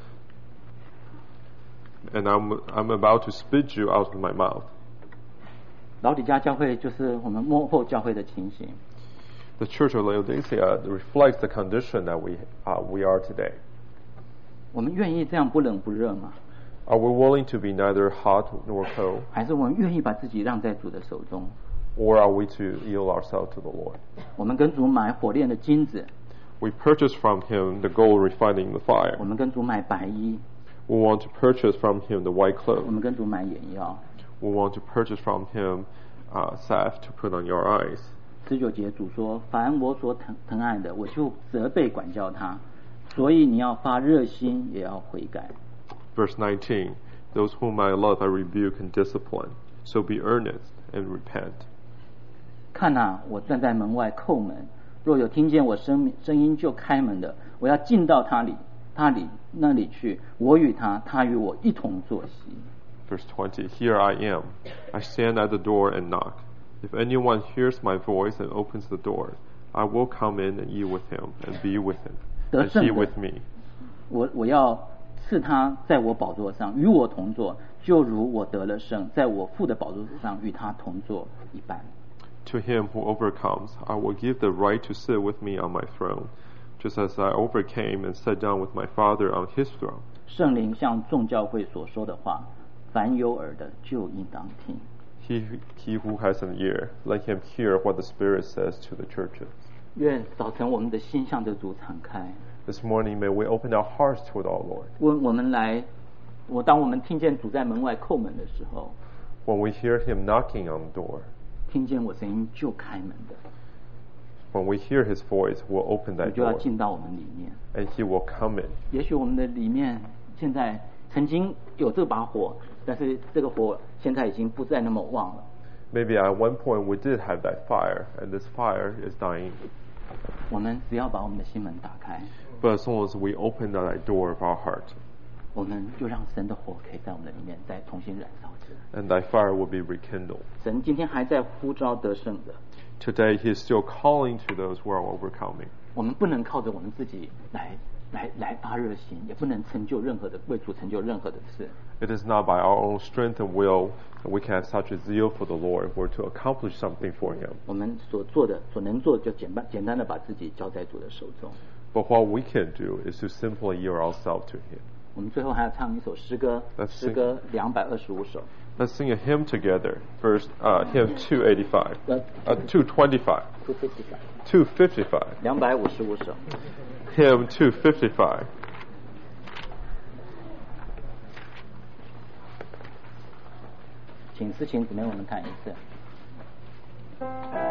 and I'm I'm about to spit you out of my mouth." 老底嘉教会就是我们末后教会的情形。 The church of Laodicea reflects the condition that we uh, we are today. 我们愿意这样不冷不热吗？ Are we willing to be neither hot nor cold, 还是我们愿意把自己让在主的手中？ or are we to yield ourselves to the Lord? 我们跟主买火炼的金子， We purchase from Him the gold refining the 我 fire. 们跟主买白衣， We want to purchase from Him the white 我 clothes. 们跟主买眼药。 We want to purchase from Him uh, salve to put on your eyes. 十九节主说，凡我所疼疼爱的，我就责备管教他，所以你要发热心，也要悔改。 Verse nineteen, those whom I love I rebuke and discipline, so be earnest and repent. 看啊，我站在门外叩门，若有听见我声声音就开门的，我要进到他里，他里那里去，我与他，他与我一同坐席。 Verse twenty, here I am. I stand at the door and knock. If anyone hears my voice and opens the door, I will come in and eat with him and be with him, and he with me. 我我要赐他在我宝座上与我同坐，就如我得了胜，在我父的宝座上与他同坐一般。 To him who overcomes, I will give the right to sit with me on my throne, just as I overcame and sat down with my Father on his throne. 圣灵向众教会所说的话，凡有耳的就应当听。 He, he who has an ear, let him hear what the Spirit says to the churches. 愿早晨我们的心向着主敞开。 This morning, may we open our hearts toward our Lord. 我我们来，我当我们听见主在门外叩门的时候， When we hear him knocking on the door, 听见我声音就开门的。 When we hear his voice, we'll open that 就要 door, 进到我们里面。 and he will come in. 也许我们的里面现在曾经有这把火，但是这个火现在已经不再那么旺了。 Maybe at one point we did have that fire, and this fire is dying. 我们只要把我们的心门打开， But as long as we open that door of our heart, 我们就让神的火可以在我们的里面再重新燃烧起来。 and that fire will be rekindled. 神今天还在呼召得胜的， Today, he is still calling to those who are overcoming. 我们不能靠着我们自己来来来发热心，也不能成就任何的为主成就任何的事。 It is not by our own strength and will that we can have such a zeal for the Lord or to accomplish something for him. 我们所做的、所能做的，就简单简单的把自己交在主的手中。 But what we can do is to simply yield ourselves to him. 我们最后还要唱一首诗歌， Let's 诗歌两百二十五首。 Let's sing a hymn together. First, uh, hymn two eighty-five. Uh, two twenty-five. two fifty-five. two fifty-five. 两百五十五首。 Hymn two fifty-five. 请思琴姊妹我们看一次。